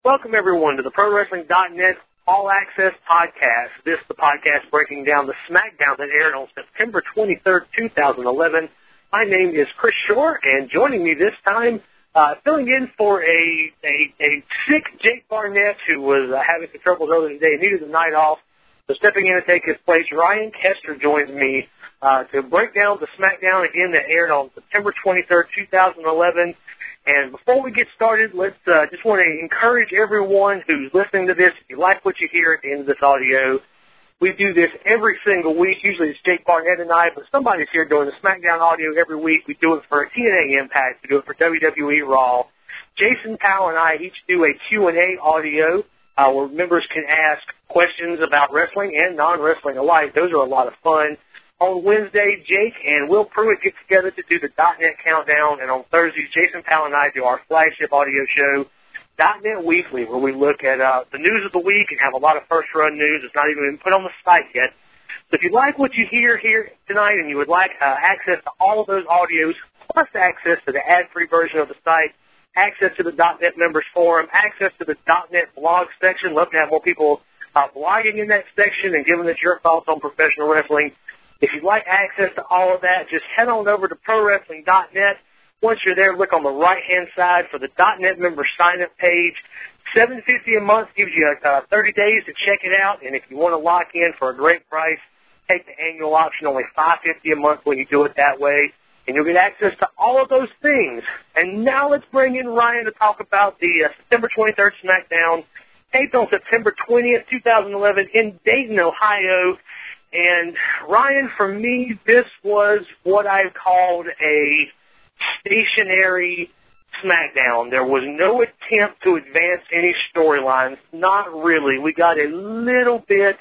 Welcome, everyone, to the ProWrestling.net All Access Podcast. This is the podcast breaking down the SmackDown that aired on September 23rd, 2011. My name is Chris Shore, and joining me this time, filling in for a sick Jake Barnett who was having some troubles earlier today and needed the night off. So stepping in to take his place, Ryan Kester joins me to break down the SmackDown again that aired on September 23rd, 2011. And before we get started, let's just want to encourage everyone who's listening to this, if you like what you hear at the end of this audio, we do this every single week. Usually it's Jake Barnett and I, but somebody's here doing the SmackDown audio every week. We do it for TNA Impact. We do it for WWE Raw. Jason Powell and I each do a Q&A audio where members can ask questions about wrestling and non-wrestling alike. Those are a lot of fun. On Wednesday, Jake and Will Pruitt get together to do the .NET Countdown, and on Thursdays, Jason Powell and I do our flagship audio show, .NET Weekly, where we look at the news of the week and have a lot of first-run news. It's not even been put on the site yet. So if you like what you hear here tonight and you would like access to all of those audios, plus access to the ad-free version of the site, access to the .NET Members Forum, access to the .NET blog section, love to have more people blogging in that section and giving us your thoughts on professional wrestling. If you'd like access to all of that, just head on over to ProWrestling.net. Once you're there, look on the right-hand side for the .NET member sign-up page. $7.50 a month gives you 30 days to check it out, and if you want to lock in for a great price, take the annual option, only $5.50 a month when you do it that way, and you'll get access to all of those things. And now let's bring in Ryan to talk about the September 23rd SmackDown, taped on September 20th, 2011 in Dayton, Ohio. And, Ryan, for me, this was what I called a stationary SmackDown. There was no attempt to advance any storylines. Not really. We got a little bit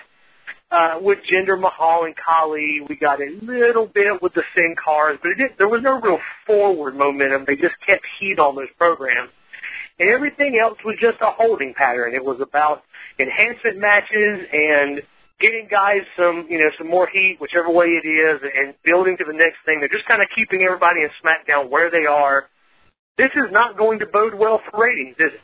with Jinder Mahal and Khali. We got a little bit with the Sin Cars. But there was no real forward momentum. They just kept heat on those programs. And everything else was just a holding pattern. It was about enhancement matches and getting guys some more heat, whichever way it is, and building to the next thing. They're just kind of keeping everybody in SmackDown where they are. This is not going to bode well for ratings, is it?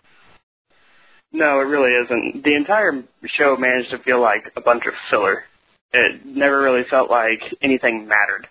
No, it really isn't. The entire show managed to feel like a bunch of filler. It never really felt like anything mattered.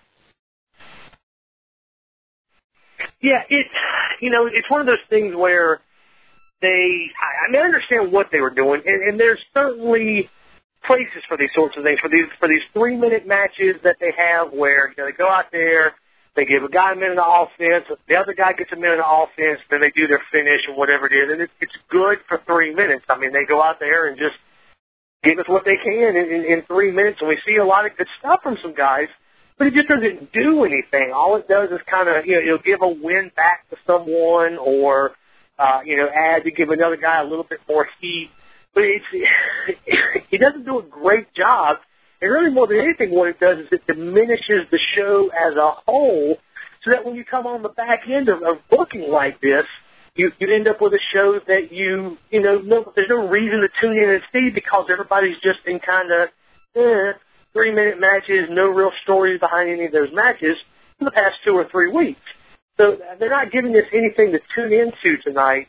Yeah, it's one of those things where I understand what they were doing, and there's certainly places for these sorts of things, for these 3-minute matches that they have where they go out there, they give a guy a minute of offense, the other guy gets a minute of offense, then they do their finish and whatever it is, and it's good for 3 minutes. I mean, they go out there and just give us what they can in 3 minutes, and we see a lot of good stuff from some guys, but it just doesn't do anything. All it does is kind of, it'll give a win back to someone or, add to give another guy a little bit more heat. But it doesn't do a great job. And really more than anything, what it does is it diminishes the show as a whole so that when you come on the back end of booking like this, you end up with a show that there's no reason to tune in and see because everybody's just in kind of 3-minute matches, no real stories behind any of those matches for the past 2 or 3 weeks. So they're not giving us anything to tune into tonight.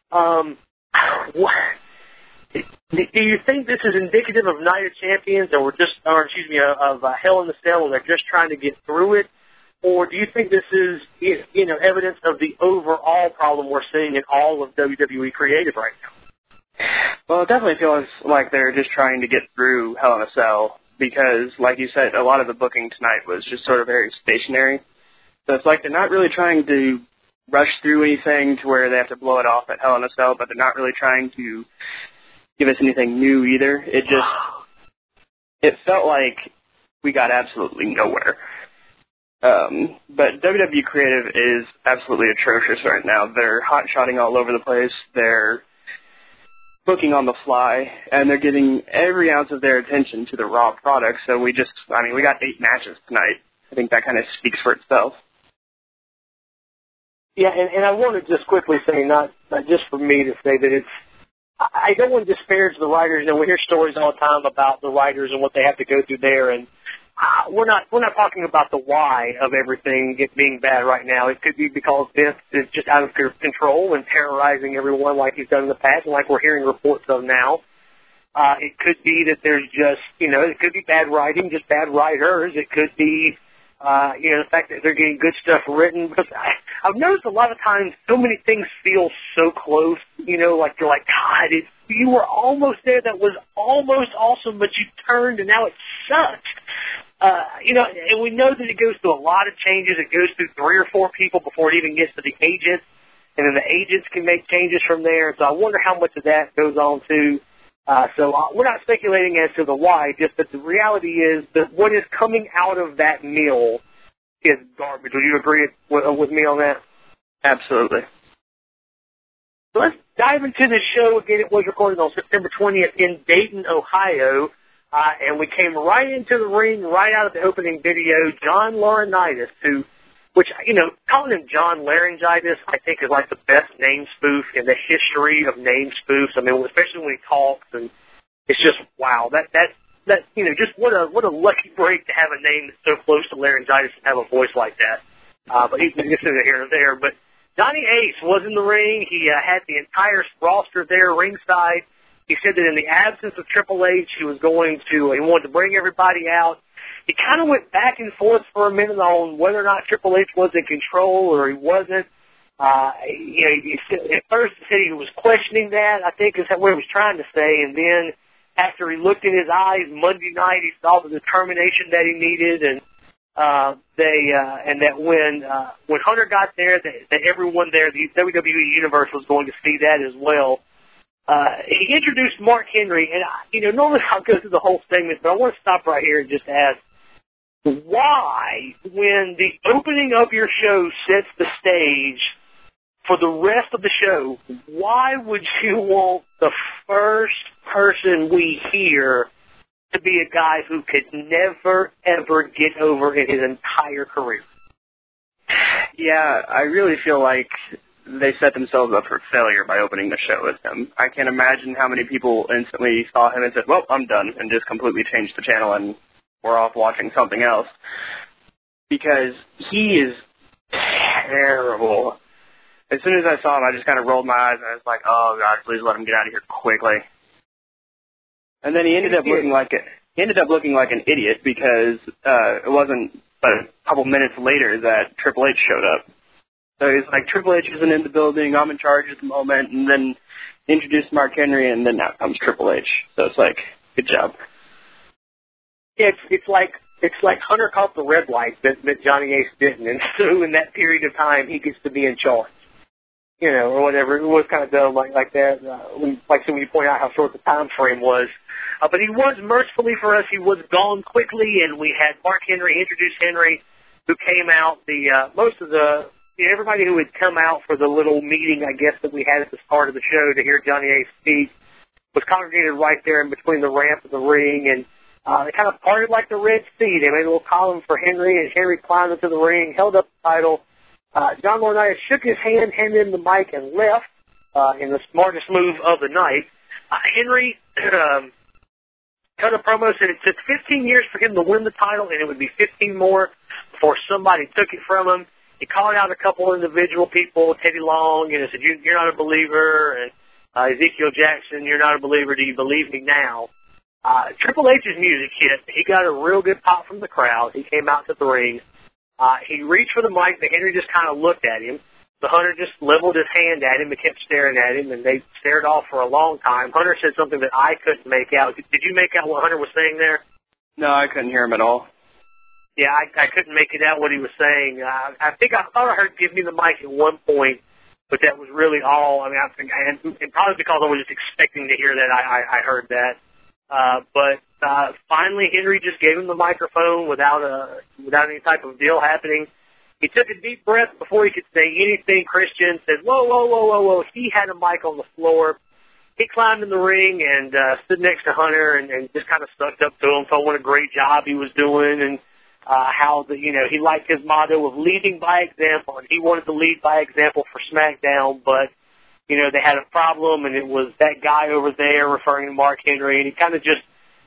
Do you think this is indicative of Night of Champions, of Hell in the Cell, and they're just trying to get through it, or do you think this is evidence of the overall problem we're seeing in all of WWE creative right now? Well, it definitely feels like they're just trying to get through Hell in a Cell because, like you said, a lot of the booking tonight was just sort of very stationary. So it's like they're not really trying to rush through anything to where they have to blow it off at Hell in a Cell, but they're not really trying to give us anything new either. It felt like we got absolutely nowhere. But WWE Creative is absolutely atrocious right now. They're hot-shotting all over the place. They're booking on the fly, and they're giving every ounce of their attention to the Raw product. So we got 8 matches tonight. I think that kind of speaks for itself. Yeah, and I want to just quickly say, not just for me to say that I don't want to disparage the writers. We hear stories all the time about the writers and what they have to go through there, and we're not talking about the why of everything it being bad right now. It could be because Vince is just out of control and terrorizing everyone like he's done in the past, and like we're hearing reports of now. It could be that there's just, it could be bad writing, just bad writers. It could be, the fact that they're getting good stuff written. Because I've noticed a lot of times so many things feel so close, like you're like, God, you were almost there. That was almost awesome, but you turned and now it sucks. And we know that it goes through a lot of changes. It goes through 3 or 4 people before it even gets to the agents. And then the agents can make changes from there. So I wonder how much of that goes on too. So we're not speculating as to the why, just that the reality is that what is coming out of that meal is garbage. Would you agree with me on that? Absolutely. So let's dive into the show. Again, it was recorded on September 20th in Dayton, Ohio, and we came right into the ring, right out of the opening video. John Laurinaitis, which, calling him John Laryngitis, I think is like the best name spoof in the history of name spoofs. I mean, especially when he talks, and it's just, wow, that just what a lucky break to have a name that's so close to laryngitis and have a voice like that. But he's just here and there. But Johnny Ace was in the ring. He had the entire roster there ringside. He said that in the absence of Triple H, he wanted to bring everybody out. He kind of went back and forth for a minute on whether or not Triple H was in control or he wasn't. At first he said he was questioning that, I think is what he was trying to say. And then after he looked in his eyes Monday night, he saw the determination that he needed. And that when Hunter got there, that everyone there, the WWE Universe was going to see that as well. He introduced Mark Henry, and normally I'll go through the whole segment, but I want to stop right here and just ask, why, when the opening of your show sets the stage for the rest of the show, why would you want the first person we hear to be a guy who could never, ever get over in his entire career? Yeah, I really feel like they set themselves up for failure by opening the show with him. I can't imagine how many people instantly saw him and said, well, I'm done, and just completely changed the channel and we're off watching something else. Because he is terrible. As soon as I saw him, I just kind of rolled my eyes and I was like, oh, God, please let him get out of here quickly. And then he ended up looking like an idiot because it wasn't but a couple minutes later that Triple H showed up. So he's like, Triple H isn't in the building, I'm in charge at the moment, and then introduced Mark Henry, and then out comes Triple H. So it's like, good job. It's like Hunter caught the red light that Johnny Ace didn't, and so in that period of time he gets to be in charge, or whatever. It was kind of dumb like that. When you point out how short the time frame was, but he was mercifully for us. He was gone quickly, and we had Mark Henry introduce Henry, who came out. Everybody who had come out for the little meeting, I guess, that we had at the start of the show to hear Johnny Ace speak was congregated right there in between the ramp and the ring, and they kind of parted like the Red Sea. They made a little column for Henry, and Henry climbed into the ring, held up the title. John Laurinaitis shook his hand, handed him the mic, and left in the smartest move of the night. Henry cut a promo, said it took 15 years for him to win the title, and it would be 15 more before somebody took it from him. He called out a couple individual people, Teddy Long, and he said, you're not a believer, and Ezekiel Jackson, you're not a believer, do you believe me now? Triple H's music hit. He got a real good pop from the crowd. He came out to the ring. He reached for the mic, but Henry just kind of looked at him. The Hunter just leveled his hand at him and kept staring at him, and they stared off for a long time. Hunter said something that I couldn't make out. Did you make out what Hunter was saying there? No, I couldn't hear him at all. Yeah, I couldn't make it out what he was saying. I thought I heard "give me the mic" at one point, but that was really all. I mean, and probably because I was just expecting to hear that, I heard that. But finally, Henry just gave him the microphone without any type of deal happening. He took a deep breath before he could say anything. Christian said, "Whoa!" He had a mic on the floor. He climbed in the ring and stood next to Hunter and just kind of sucked up to him, told what a great job he was doing, and how he liked his motto of leading by example, and he wanted to lead by example for SmackDown, but they had a problem, and it was that guy over there, referring to Mark Henry, and he kind of just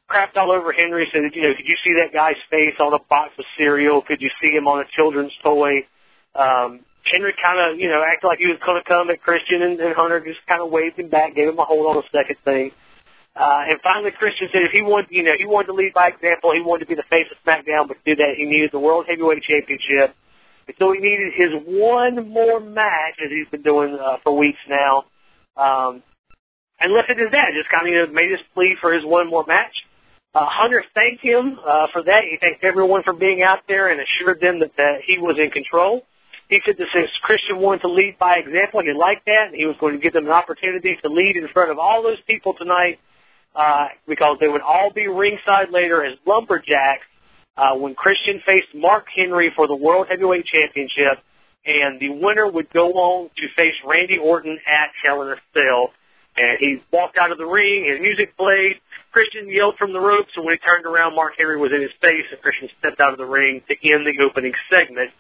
crapped all over Henry, said, that, could you see that guy's face on a box of cereal? Could you see him on a children's toy? Henry kind of, acted like he was going to come at Christian, and Hunter just kind of waved him back, gave him a hold on a second thing. And finally, Christian said if he wanted to lead by example, he wanted to be the face of SmackDown, but to do that, he needed the World Heavyweight Championship. And so he needed his one more match, as he's been doing for weeks now. And left it as that, just kind of made his plea for his one more match. Hunter thanked him for that. He thanked everyone for being out there and assured them that he was in control. He said that since Christian wanted to lead by example, he liked that, and he was going to give them an opportunity to lead in front of all those people tonight because they would all be ringside later as lumberjacks when Christian faced Mark Henry for the World Heavyweight Championship, and the winner would go on to face Randy Orton at Hell in a Cell. And he walked out of the ring, his music played, Christian yelled from the ropes, and when he turned around, Mark Henry was in his face, and Christian stepped out of the ring to end the opening segment.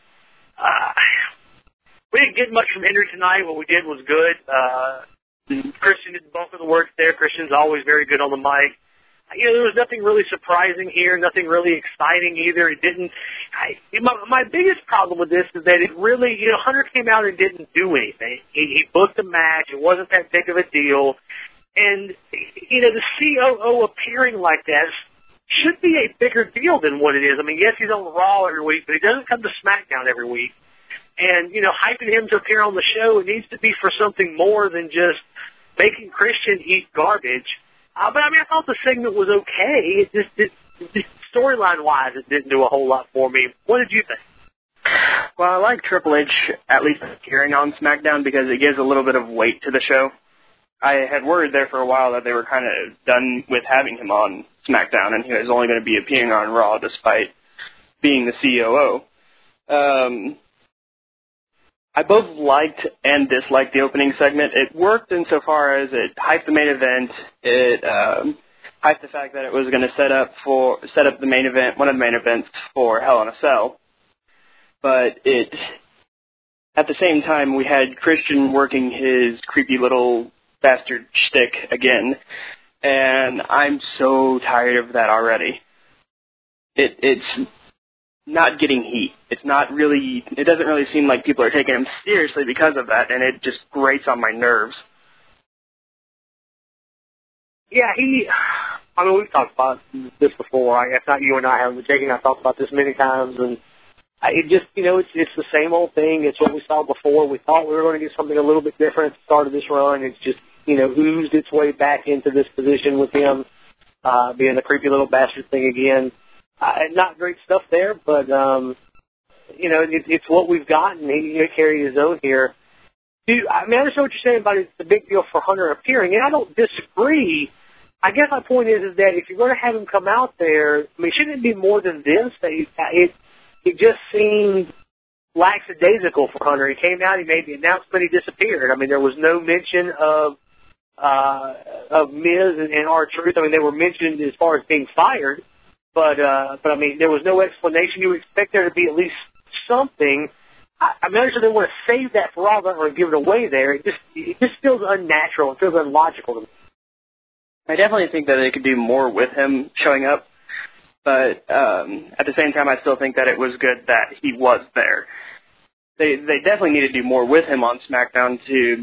We didn't get much from Henry tonight. What we did was good. Christian did the bulk of the work there. Christian's always very good on the mic. There was nothing really surprising here, nothing really exciting either. It didn't. My biggest problem with this is that it really, Hunter came out and didn't do anything. He booked a match. It wasn't that big of a deal. And, the COO appearing like that should be a bigger deal than what it is. I mean, yes, he's on Raw every week, but he doesn't come to SmackDown every week. And, hyping him to appear on the show, it needs to be for something more than just making Christian eat garbage. But, I thought the segment was okay. It just storyline-wise, it didn't do a whole lot for me. What did you think? Well, I like Triple H at least appearing on SmackDown because it gives a little bit of weight to the show. I had worried there for a while that they were kind of done with having him on SmackDown, and he was only going to be appearing on Raw despite being the COO. I both liked and disliked the opening segment. It worked insofar as it hyped the main event. It hyped the fact that it was going to set up the main event, one of the main events for Hell in a Cell. But at the same time, we had Christian working his creepy little bastard shtick again, and I'm so tired of that already. It's not getting heat. It doesn't really seem like people are taking him seriously because of that, and it just grates on my nerves. Yeah, we've talked about this before. If not you and I haven't, Jake and I talked about this many times, and it just, it's the same old thing. It's what we saw before. We thought we were going to get something a little bit different at the start of this run. It's just, oozed its way back into this position with him being the creepy little bastard thing again. Not great stuff there, but, it's what we've gotten. He carried his own here. I understand what you're saying about it's a big deal for Hunter appearing, and I don't disagree. I guess my point is that if you're going to have him come out there, shouldn't it be more than this? It just seemed lackadaisical for Hunter. He came out, he made the announcement, he disappeared. There was no mention of Miz and R-Truth. They were mentioned as far as being fired, but there was no explanation. You would expect there to be at least something. I understand they want to save that for Raw or give it away there. It just feels unnatural. It feels illogical to me. I definitely think that they could do more with him showing up, but at the same time, I still think that it was good that he was there. They definitely need to do more with him on SmackDown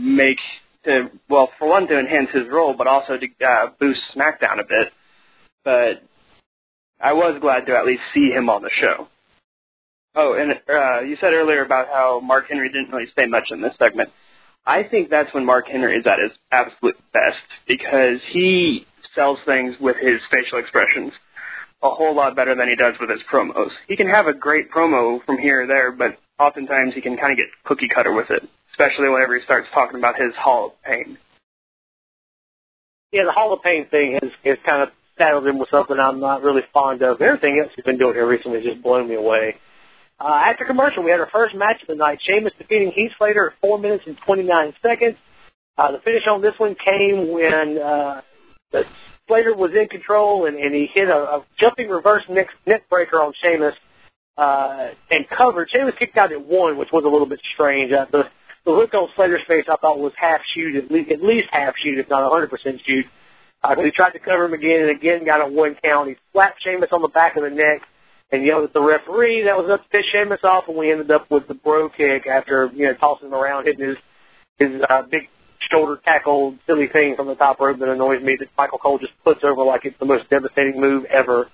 for one, to enhance his role, but also to boost SmackDown a bit. But I was glad to at least see him on the show. Oh, and you said earlier about how Mark Henry didn't really say much in this segment. I think that's when Mark Henry is at his absolute best, because he sells things with his facial expressions a whole lot better than he does with his promos. He can have a great promo from here or there, but oftentimes he can kind of get cookie cutter with it, especially whenever he starts talking about his Hall of Pain. Yeah, the Hall of Pain thing has kind of saddled him with something I'm not really fond of. Everything else he's been doing here recently has just blown me away. After commercial, we had our first match of the night. Sheamus defeating Heath Slater at 4 minutes and 29 seconds. The finish on this one came when Slater was in control, and he hit a jumping reverse neck breaker on Sheamus and covered. Sheamus kicked out at 1, which was a little bit strange. The look on Slater's face I thought was half shoot, at least half shoot, if not 100% shoot. He tried to cover him again and again got a 1 count. He slapped Sheamus on the back of the neck and yelled at the referee. That was enough to piss Sheamus off, and we ended up with the bro kick after, tossing him around, hitting his big shoulder tackle silly thing from the top rope that annoys me that Michael Cole just puts over like it's the most devastating move ever.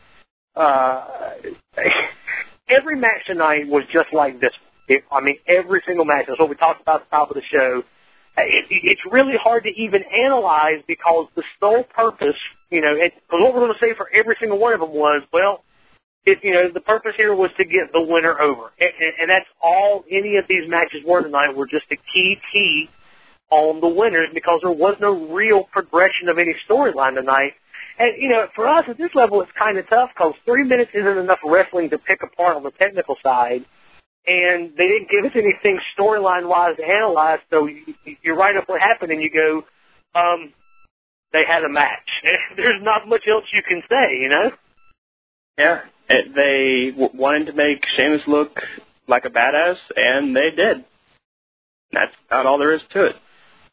Every match tonight was just like this. Every single match. That's what we talked about at the top of the show. It's really hard to even analyze because the sole purpose, because what we're going to say for every single one of them was, well, the purpose here was to get the winner over. And that's all any of these matches were tonight, were just a key on the winners because there was no real progression of any storyline tonight. And, for us at this level, it's kind of tough because 3 minutes isn't enough wrestling to pick apart on the technical side. And they didn't give us anything storyline-wise to analyze, so you write up what happened and you go, they had a match. There's not much else you can say, Yeah, they wanted to make Sheamus look like a badass, and they did. That's about all there is to it.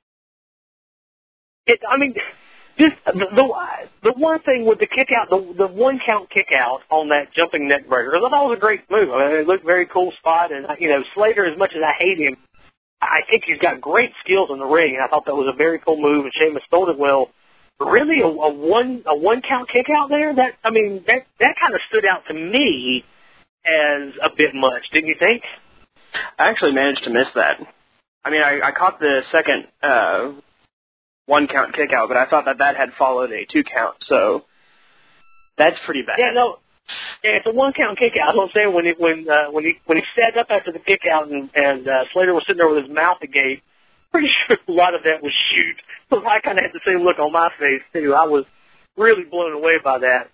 Just the one thing with the kick out, the 1 count kick out on that jumping neck breaker, I thought that was a great move. It looked very cool spot, and Slater, as much as I hate him, I think he's got great skills in the ring, and I thought that was a very cool move, and Sheamus sold it well. But really, a one count kick out there, that kind of stood out to me as a bit much, didn't you think? I actually managed to miss that. I caught the second 1 count kick out, but I thought that had followed a 2 count, so that's pretty bad. Yeah, it's a 1 count kick out. I'm saying when he sat up after the kick out and Slater was sitting there with his mouth agape, pretty sure a lot of that was shoot. So I kind of had the same look on my face too. I was really blown away by that.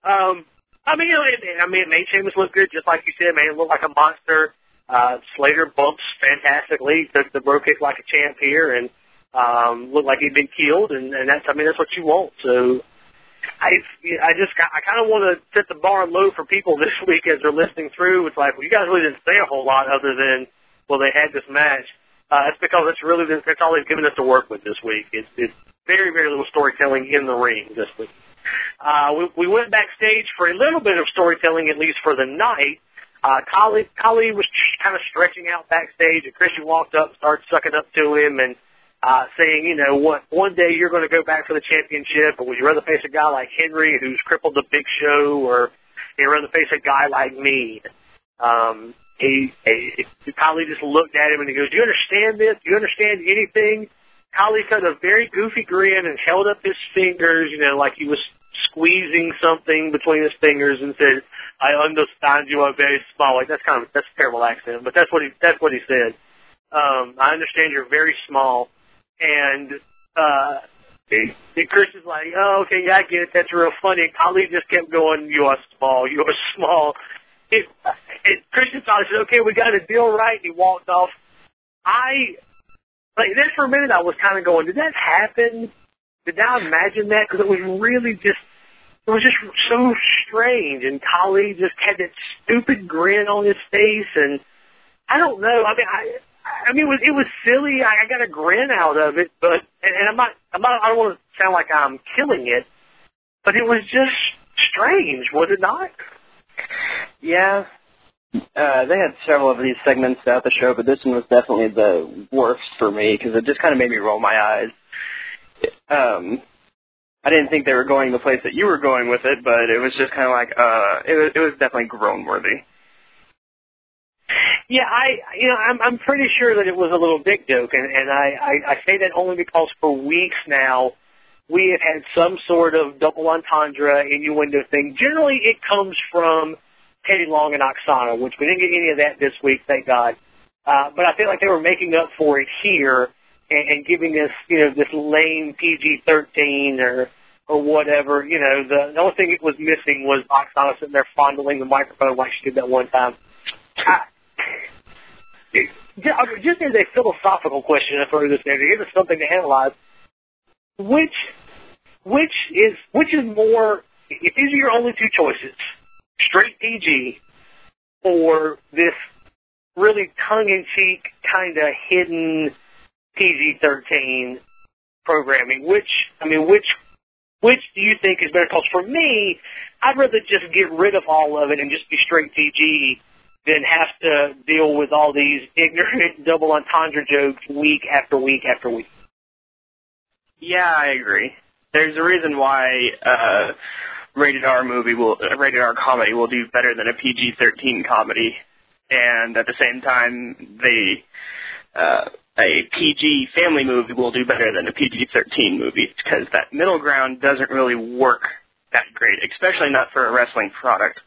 It made Sheamus look good, just like you said. Man, it looked like a monster. Slater bumps fantastically, took the bro kick like a champ here, and looked like he'd been killed, and that's what you want. So I kind of want to set the bar low for people this week as they're listening through. It's like, well, you guys really didn't say a whole lot other than, well, they had this match. That's because that's all they've given us to work with this week. It's very, very little storytelling in the ring this week. We went backstage for a little bit of storytelling, at least for the night. Khali was kind of stretching out backstage, and Christian walked up, started sucking up to him, and saying, one day you're going to go back for the championship, or would you rather face a guy like Henry who's crippled the Big Show, or you'd rather face a guy like me? Khali just looked at him and he goes, do you understand this? Do you understand anything? Khali cut a very goofy grin and held up his fingers, like he was squeezing something between his fingers and said, I understand you are very small. That's a terrible accent, but that's what he said. I understand you're very small. And Christian's like, oh, okay, yeah, I get it. That's real funny. Khali just kept going, you are small, you are small. Christian thought, he said, okay, we got a deal right, and he walked off. Then for a minute I was kind of going, did that happen? Did I imagine that? Because it was really just so strange, and Khali just had that stupid grin on his face, and I don't know. It was silly. I got a grin out of it, but I don't want to sound like I'm killing it, but it was just strange, was it not? Yeah. They had several of these segments throughout the show, but this one was definitely the worst for me because it just kind of made me roll my eyes. I didn't think they were going the place that you were going with it, but it was just kind of like, it was definitely groan-worthy. Yeah, I'm pretty sure that it was a little dick joke, and I say that only because for weeks now we have had some sort of double entendre innuendo thing. Generally, it comes from Teddy Long and Oksana, which we didn't get any of that this week, thank God. But I feel like they were making up for it here and giving us, this lame PG-13 or whatever. The only thing it was missing was Oksana sitting there fondling the microphone like she did that one time. Just as a philosophical question, I throw this there to give us something to analyze. Which is more? If these are your only two choices, straight PG or this really tongue-in-cheek kind of hidden PG-13 programming, which which do you think is better? Because for me, I'd rather just get rid of all of it and just be straight PG than have to deal with all these ignorant double entendre jokes week after week after week. Yeah, I agree. There's a reason why rated R comedy will do better than a PG-13 comedy, and at the same time, a PG family movie will do better than a PG-13 movie, because that middle ground doesn't really work that great, especially not for a wrestling product.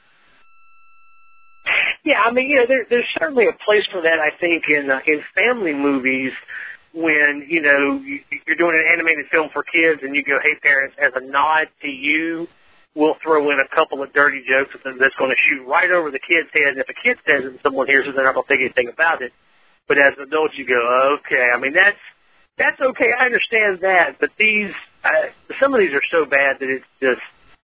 Yeah, I mean, there's certainly a place for that, I think, in family movies when, you're doing an animated film for kids and you go, hey, parents, as a nod to you, we'll throw in a couple of dirty jokes that's going to shoot right over the kid's head. And if a kid says it and someone hears it, they're not going to think anything about it. But as adults, you go, okay. I mean, that's okay. I understand that. But some of these are so bad that it's just,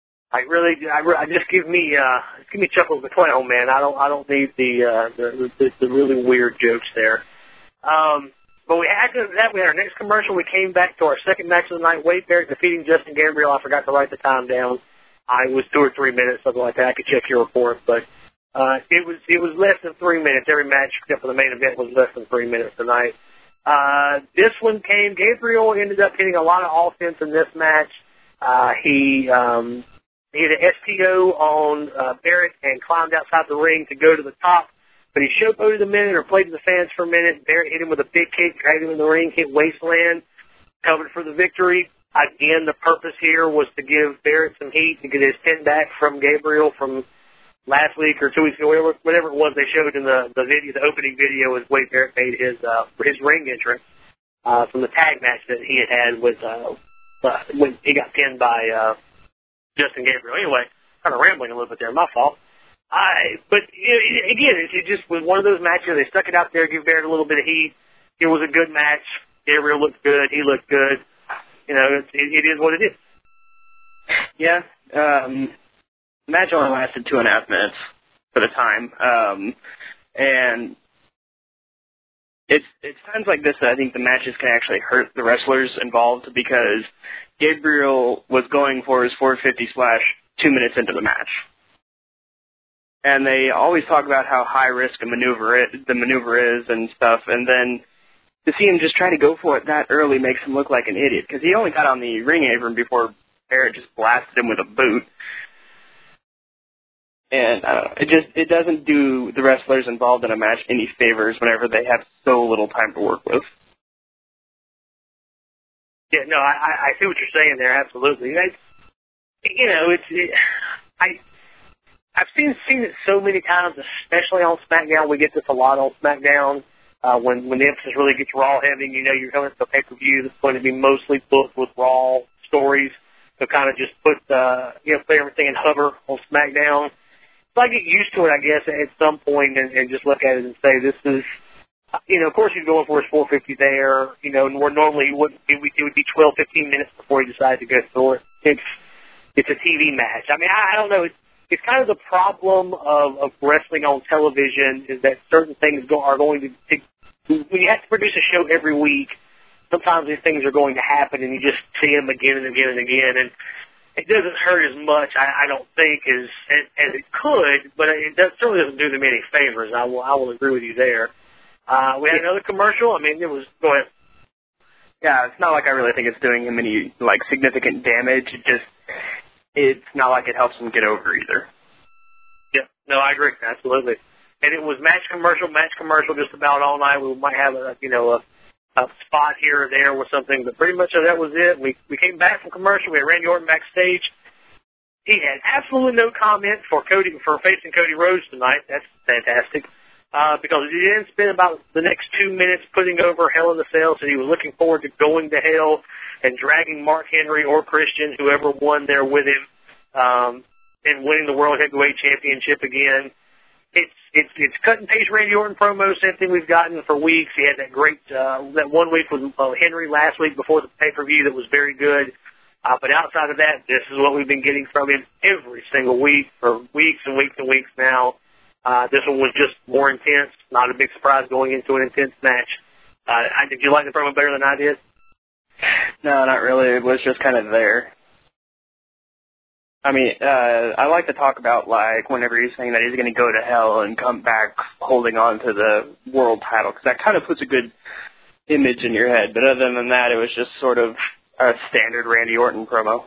just give me Chuckles the Clown, man. I don't need the really weird jokes there. But after that, we had our next commercial. We came back to our second match of the night. Wade Barrett defeating Justin Gabriel. I forgot to write the time down. I was 2 or 3 minutes, something like that. I could check your report, but it was less than 3 minutes. Every match except for the main event was less than 3 minutes tonight. This one came. Gabriel ended up hitting a lot of offense in this match. He hit an STO on Barrett and climbed outside the ring to go to the top. But he showboated a minute or played to the fans for a minute. Barrett hit him with a big kick, dragged him in the ring, hit Wasteland, covered for the victory. Again, the purpose here was to give Barrett some heat to get his pin back from Gabriel from last week or 2 weeks ago, whatever it was they showed in the video, the opening video, was Wade Barrett made his ring entrance from the tag match that he had with when he got pinned by Justin Gabriel. Anyway, kind of rambling a little bit there, my fault. But again, it just was one of those matches. They stuck it out there, give Barrett a little bit of heat. It was a good match. Gabriel looked good. He looked good. It is what it is. Yeah. The match only lasted 2.5 minutes for the time. And it's times like this that I think the matches can actually hurt the wrestlers involved, because Gabriel was going for his 450 splash 2 minutes into the match. And they always talk about how high risk the maneuver is and stuff, and then to see him just try to go for it that early makes him look like an idiot, because he only got on the ring apron before Barrett just blasted him with a boot. And I don't know, it doesn't do the wrestlers involved in a match any favors whenever they have so little time to work with. Yeah, no, I see what you're saying there, absolutely. I've seen it so many times, especially on SmackDown. We get this a lot on SmackDown. When the emphasis really gets Raw heavy, you're coming to a pay-per-view that's going to be mostly booked with Raw stories. So kind of just put everything in hover on SmackDown. So I get used to it, I guess, at some point and just look at it and say, this is, of course he's going for his 450 there, where normally it would be 12, 15 minutes before he decided to go for it. It's a TV match. I mean, I don't know. It's kind of the problem of wrestling on television, is that certain things are going to when you have to produce a show every week, sometimes these things are going to happen and you just see them again and again and again. And it doesn't hurt as much, I don't think, as it could, but it certainly doesn't do them any favors. I will agree with you there. We had another commercial. I mean, go ahead. Yeah, it's not like I really think it's doing him any, significant damage. It's not like it helps him get over either. Yeah, no, I agree, absolutely. And it was match commercial just about all night. We might have a spot here or there with something, but pretty much that was it. We came back from commercial. We had Randy Orton backstage. He had absolutely no comment for facing Cody Rhodes tonight. That's fantastic. Because he didn't spend about the next 2 minutes putting over Hell in a Cell, so he was looking forward to going to Hell and dragging Mark Henry or Christian, whoever won there with him, and winning the World Heavyweight Championship again. It's cut and paste Randy Orton promo, same thing we've gotten for weeks. He had that great, that 1 week with Henry last week before the pay-per-view that was very good. But outside of that, this is what we've been getting from him every single week for weeks and weeks and weeks now. This one was just more intense. Not a big surprise going into an intense match. Did you like the promo better than I did? No, not really. It was just kind of there. I mean, I like to talk about, like, whenever he's saying that he's going to go to hell and come back holding on to the world title, because that kind of puts a good image in your head. But other than that, it was just sort of a standard Randy Orton promo.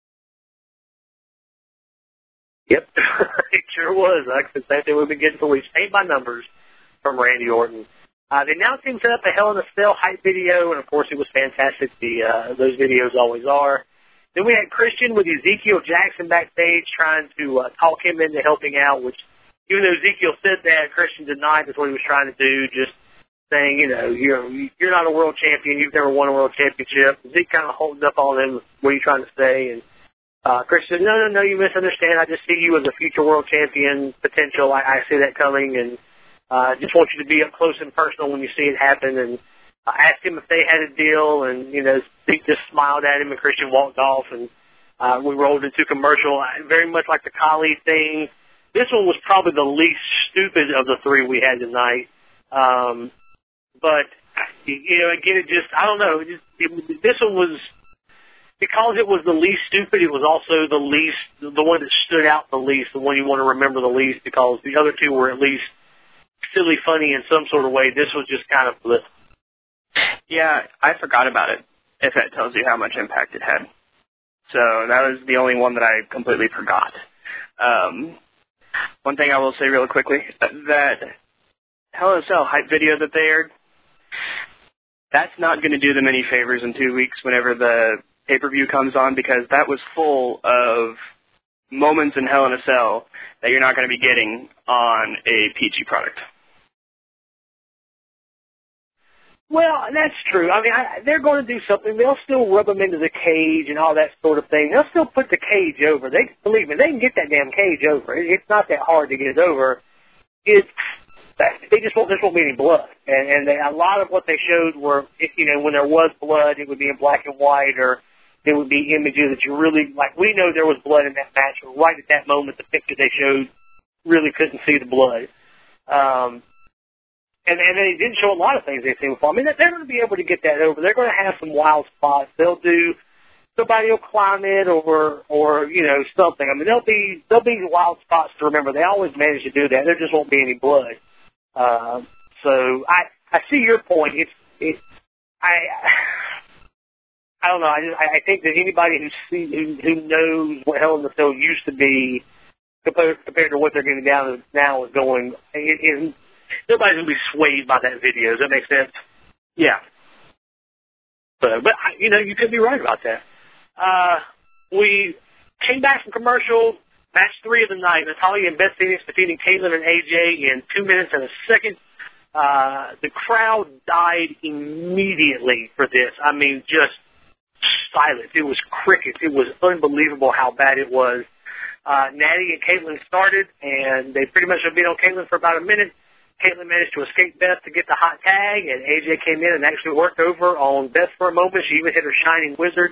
Yep, it sure was. Like the same thing we've been getting for weeks. Paint by numbers from Randy Orton. They announced him set up a Hell in a Cell hype video, and of course it was fantastic. Those videos always are. Then we had Christian with Ezekiel Jackson backstage trying to talk him into helping out, which even though Ezekiel said that, Christian denied that's what he was trying to do, just saying, you're not a world champion, you've never won a world championship. Zeke kind of holds up on him, what are you trying to say? And Christian said, no, you misunderstand. I just see you as a future world champion potential. I see that coming, and just want you to be up close and personal when you see it happen. And asked him if they had a deal, and, Zeke just smiled at him, and Christian walked off, and we rolled into commercial. Very much like the Khali thing. This one was probably the least stupid of the three we had tonight. But, again, I don't know. This one was, because it was the least stupid, it was also the one that stood out the least, the one you want to remember the least, because the other two were at least silly funny in some sort of way. This was just kind of blissful. Yeah, I forgot about it, if that tells you how much impact it had. So that was the only one that I completely forgot. One thing I will say real quickly, that Hell in a Cell hype video that they aired, that's not going to do them any favors in 2 weeks whenever the pay-per-view comes on, because that was full of moments in Hell in a Cell that you're not going to be getting on a PG product. Well, that's true. I mean, they're going to do something. They'll still rub them into the cage and all that sort of thing. They'll still put the cage over. Believe me, they can get that damn cage over. It's not that hard to get it over. They just won't be any blood. And a lot of what they showed were, when there was blood, it would be in black and white, or there would be images that you really, like, we know there was blood in that match, but right at that moment, the picture they showed really couldn't see the blood. And they didn't show a lot of things they've seen before. I mean, they're going to be able to get that over. They're going to have some wild spots. Somebody will climb it or something. I mean, there'll be wild spots to remember. They always manage to do that. There just won't be any blood. So I see your point. I don't know. I think that anybody who knows what Hell in a Cell used to be compared to what they're getting down now is going. Nobody's going to be swayed by that video. Does that make sense? Yeah. But you could be right about that. We came back from commercial, match 3 of the night. Natalya and Beth Phoenix defeating Kaitlyn and AJ in 2 minutes and a second. The crowd died immediately for this. I mean, just silent. It was crickets. It was unbelievable how bad it was. Natty and Kaitlyn started, and they pretty much beat on Kaitlyn for about a minute. Kaitlyn managed to escape Beth to get the hot tag, and AJ came in and actually worked over on Beth for a moment. She even hit her Shining Wizard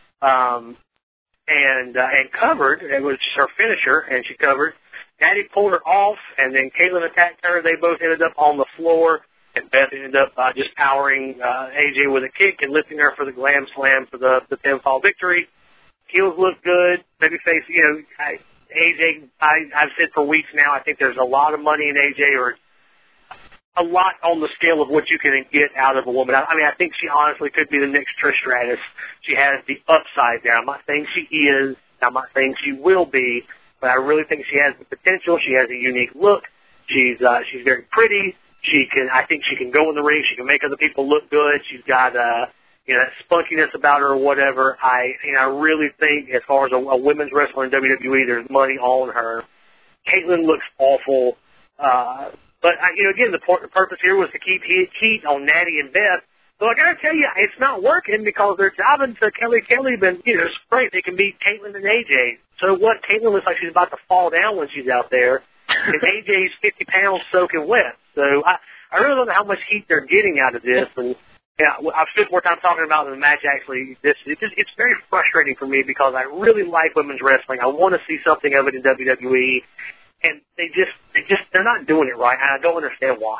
and covered. It was her finisher, and she covered. Natty pulled her off, and then Kaitlyn attacked her. They both ended up on the floor, and Beth ended up just powering AJ with a kick and lifting her for the Glam Slam for the pinfall victory. Heels look good. Babyface, AJ, I've said for weeks now, I think there's a lot of money in AJ, or a lot on the scale of what you can get out of a woman. I mean, I think she honestly could be the next Trish Stratus. She has the upside there. I'm not saying she is. I'm not saying she will be, but I really think she has the potential. She has a unique look. She's very pretty. I think she can go in the ring. She can make other people look good. She's got that spunkiness about her or whatever. I really think as far as a women's wrestler in WWE, there's money on her. Kaitlyn looks awful. But, again, the purpose here was to keep heat on Natty and Beth. So I got to tell you, it's not working because they're jobbing to Kelly, but, it's great. They can beat Kaitlyn and AJ. So what? Kaitlyn looks like she's about to fall down when she's out there. And AJ's 50 pounds soaking wet. So I really don't know how much heat they're getting out of this. And I've spent more time talking about the match, actually. It's very frustrating for me because I really like women's wrestling. I want to see something of it in WWE. And they're not doing it right, and I don't understand why.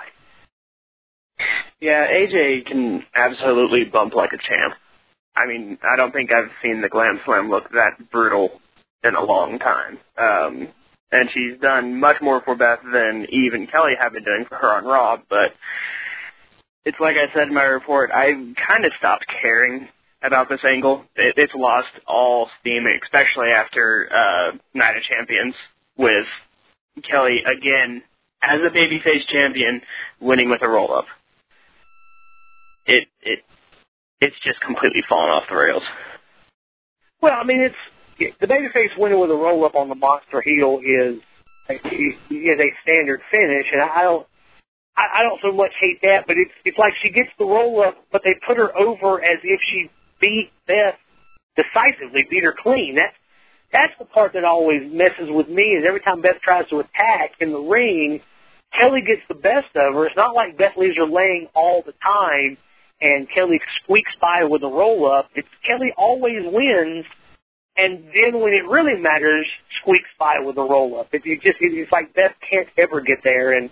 Yeah, AJ can absolutely bump like a champ. I mean, I don't think I've seen the Glam Slam look that brutal in a long time. And she's done much more for Beth than Eve and Kelly have been doing for her on Raw, but it's like I said in my report, I kind of stopped caring about this angle. It's lost all steam, especially after Night of Champions, with Kelly, again, as a babyface champion, winning with a roll-up. It's just completely fallen off the rails. Well, I mean, the babyface winning with a roll-up on the monster heel is a standard finish, and I don't so much hate that, but it's like she gets the roll-up, but they put her over as if she beat Beth decisively, beat her clean. That's the part that always messes with me, is every time Beth tries to attack in the ring, Kelly gets the best of her. It's not like Beth leaves her laying all the time and Kelly squeaks by with a roll-up. It's Kelly always wins, and then when it really matters, squeaks by with a roll-up. It's like Beth can't ever get there, and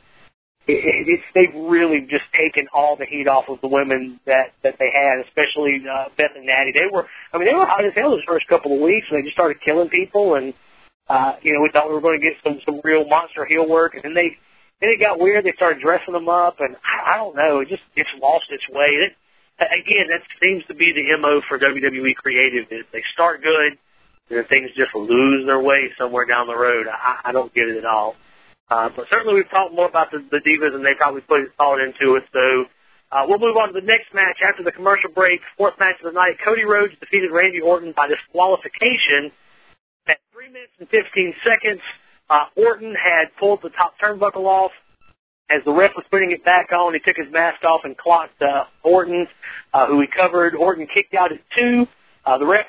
they've really just taken all the heat off of the women that they had, especially Beth and Natty. They were hot as hell those first couple of weeks, and they just started killing people, and we thought we were going to get some real monster heel work, and then it got weird. They started dressing them up, and I don't know, it's lost its way. Again, that seems to be the MO for WWE Creative, is they start good, and then things just lose their way somewhere down the road. I don't get it at all. But certainly we've talked more about the Divas, and they probably put thought into it. So we'll move on to the next match after the commercial break. Fourth match of the night, Cody Rhodes defeated Randy Orton by disqualification at 3 minutes and 15 seconds. Orton had pulled the top turnbuckle off. As the ref was putting it back on, he took his mask off and clocked Orton, who he covered. Orton kicked out at 2. The ref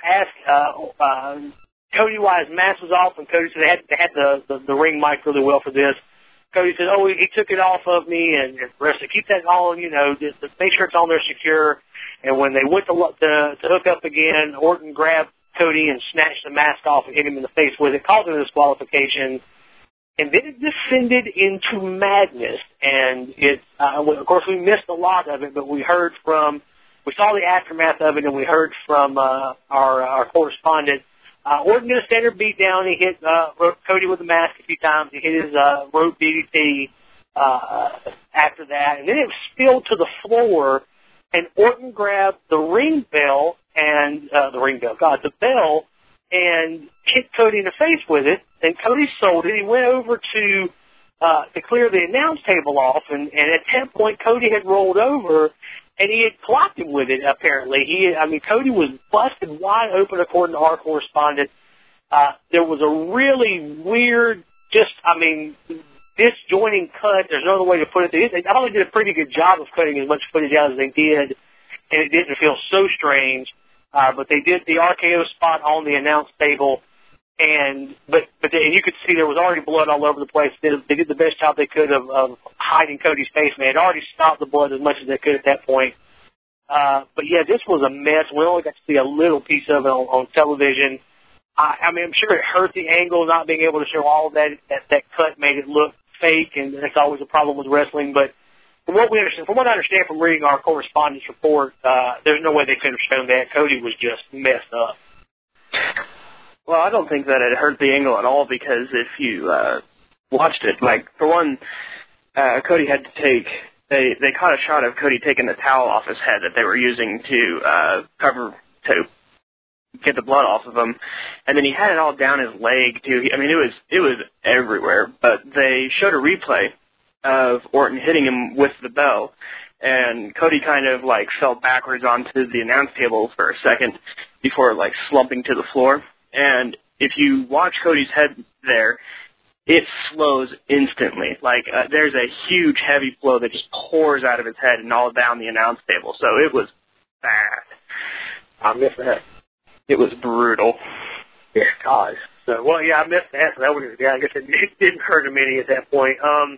asked Cody why his mask was off, and Cody said they had the ring mic really well for this. Cody said, he took it off of me, and the ref said, keep that on, just make sure it's on there secure. And when they went to hook up again, Orton grabbed Cody and snatched the mask off and hit him in the face with it, causing a disqualification. And then it descended into madness, and of course, we missed a lot of it, but we saw the aftermath of it, and we heard from our correspondent. Orton did a standard beatdown. He hit Cody with the mask a few times. He hit his rope DDT after that, and then it spilled to the floor, and Orton grabbed the ring bell and the bell, and hit Cody in the face with it, and Cody sold it. He went over to clear the announce table off, and at that point, Cody had rolled over, and he had clocked him with it, apparently. Cody was busted wide open, according to our correspondent. There was a really weird, disjointing cut. There's no other way to put it. They not only did a pretty good job of cutting as much footage out as they did, and it didn't feel so strange, but they did the RKO spot on the announce table, and you could see there was already blood all over the place. They did the best job they could of hiding Cody's face. Man, they had already stopped the blood as much as they could at that point. But yeah, this was a mess. We only got to see a little piece of it on television. I'm sure it hurt the angle, not being able to show all of that cut made it look fake, and that's always a problem with wrestling. But from what I understand from reading our correspondent's report, there's no way they could have shown that. Cody was just messed up. Well, I don't think that it hurt the angle at all, because if you watched it, for one, Cody had to they caught a shot of Cody taking the towel off his head that they were using to get the blood off of him, and then he had it all down his leg too. It was everywhere. But they showed a replay of Orton hitting him with the bell, and Cody kind of fell backwards onto the announce table for a second before slumping to the floor. And if you watch Cody's head there, it flows instantly. There's a huge heavy flow that just pours out of his head and all down the announce table. So it was bad. I missed that. It was brutal. Yeah, gosh. So, I missed that. So I guess it didn't hurt him any at that point.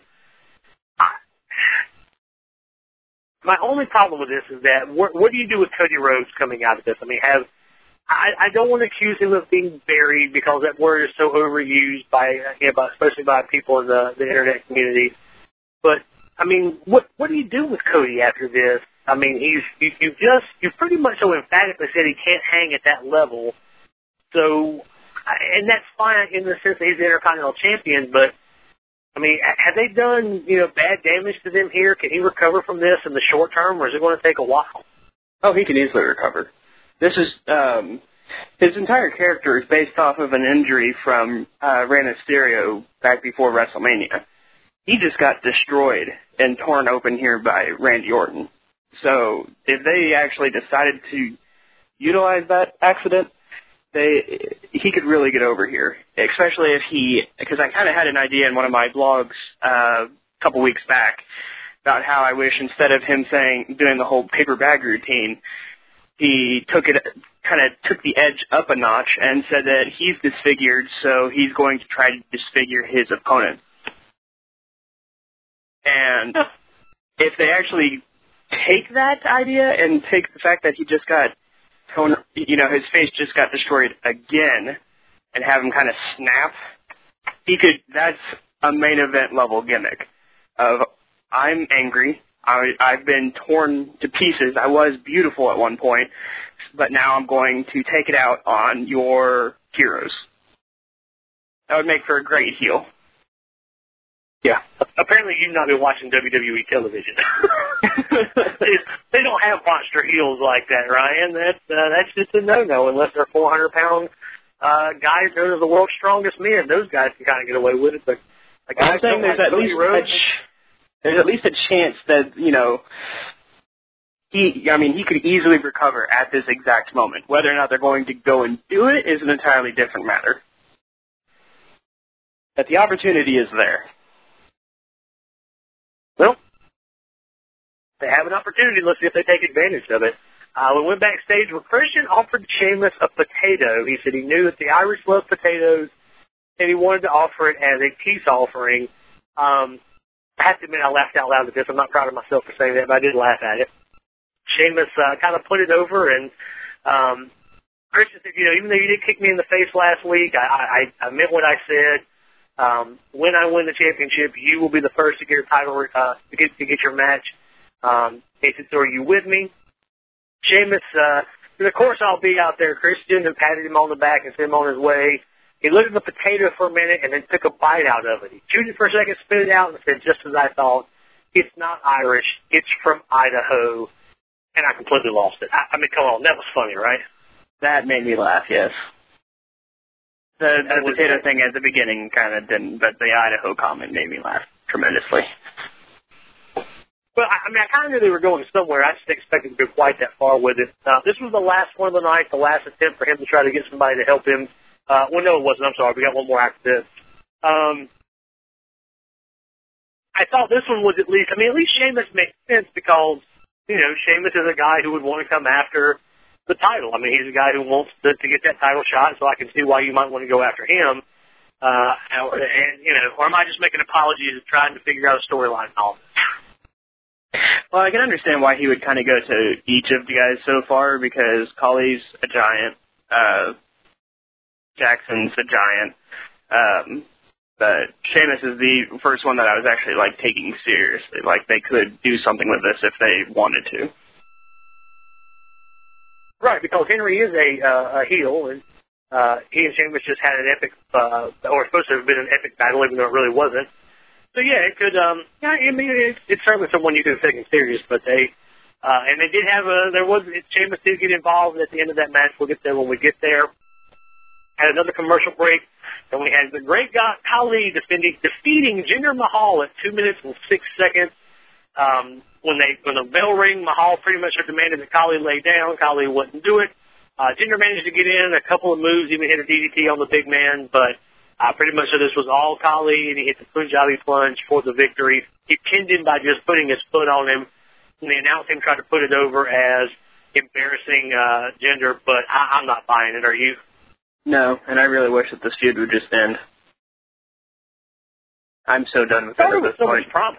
My only problem with this is that what do you do with Cody Rhodes coming out of this? I don't want to accuse him of being buried, because that word is so overused especially by people in the internet community. But what do you do with Cody after this? You pretty much so emphatically said he can't hang at that level. So and that's fine in the sense that he's the Intercontinental Champion, but, I mean, have they done, bad damage to them here? Can he recover from this in the short term, or is it going to take a while? Oh, he can easily recover. This is, his entire character is based off of an injury from Rey Mysterio back before WrestleMania. He just got destroyed and torn open here by Randy Orton. So if they actually decided to utilize that accident, he could really get over here, especially if because I kind of had an idea in one of my blogs a couple weeks back about how I wish instead of him doing the whole paper bag routine, he took the edge up a notch and said that he's disfigured, so he's going to try to disfigure his opponent. And if they actually take that idea and take the fact that he just got his face just got destroyed again, and have him kind of snap, that's a main event level gimmick of, I'm angry, I've been torn to pieces, I was beautiful at one point, but now I'm going to take it out on your heroes. That would make for a great heel. Yeah. Apparently you've not been watching WWE television. They don't have monster heels like that, Ryan. That's just a no-no unless they're 400-pound guys known as the world's strongest men. Those guys can kind of get away with it. But I'm saying there's at least a chance that, he could easily recover at this exact moment. Whether or not they're going to go and do it is an entirely different matter. But the opportunity is there. Well, they have an opportunity. Let's see if they take advantage of it. We went backstage where Christian offered Sheamus a potato. He said he knew that the Irish love potatoes, and he wanted to offer it as a peace offering. I have to admit I laughed out loud at this. I'm not proud of myself for saying that, but I did laugh at it. Sheamus kind of put it over, and Christian said, even though you did kick me in the face last week, I meant what I said. When I win the championship, you will be the first to get your title, to get your match. He said, so are you with me? Sheamus, and of course I'll be out there. Christian, and patted him on the back and sent him on his way. He looked at the potato for a minute and then took a bite out of it. He chewed it for a second, spit it out, and said, just as I thought, it's not Irish, it's from Idaho. And I completely lost it. I mean, come on, that was funny, right? That made me laugh, yes. The potato thing at the beginning kind of didn't, but the Idaho comment made me laugh tremendously. Well, I kind of knew they were going somewhere. I just expected to go quite that far with it. This was the last one of the night, the last attempt for him to try to get somebody to help him. Well, no, it wasn't. I'm sorry. We got one more after this. I thought this one was at least Sheamus makes sense because, Sheamus is a guy who would want to come after the title. I mean, he's a guy who wants to get that title shot, so I can see why you might want to go after him. Or am I just making apologies and trying to figure out a storyline and all? Well, I can understand why he would kind of go to each of the guys so far, because Khali's a giant, Jackson's a giant, but Sheamus is the first one that I was actually, taking seriously. They could do something with this if they wanted to. Right, because Henry is a heel, and he and Sheamus just had an epic, or supposed to have been an epic battle, even though it really wasn't. So yeah, it could. It's certainly someone you could have taken serious, but and they did have Sheamus did get involved at the end of that match. We'll get there when we get there. Had another commercial break, and we had the great guy Khali defeating Jinder Mahal at 2 minutes and 6 seconds. When the bell rang, Mahal pretty much demanded that Khali lay down. Khali wouldn't do it. Jinder managed to get in a couple of moves, even hit a DDT on the big man, but pretty much this was all Khali, and he hit the Punjabi plunge for the victory. He pinned him by just putting his foot on him, and the announce team tried to put it over as embarrassing Jinder, but I'm not buying it. Are you? No, and I really wish that this feud would just end. I'm so done with it at this point. Promise.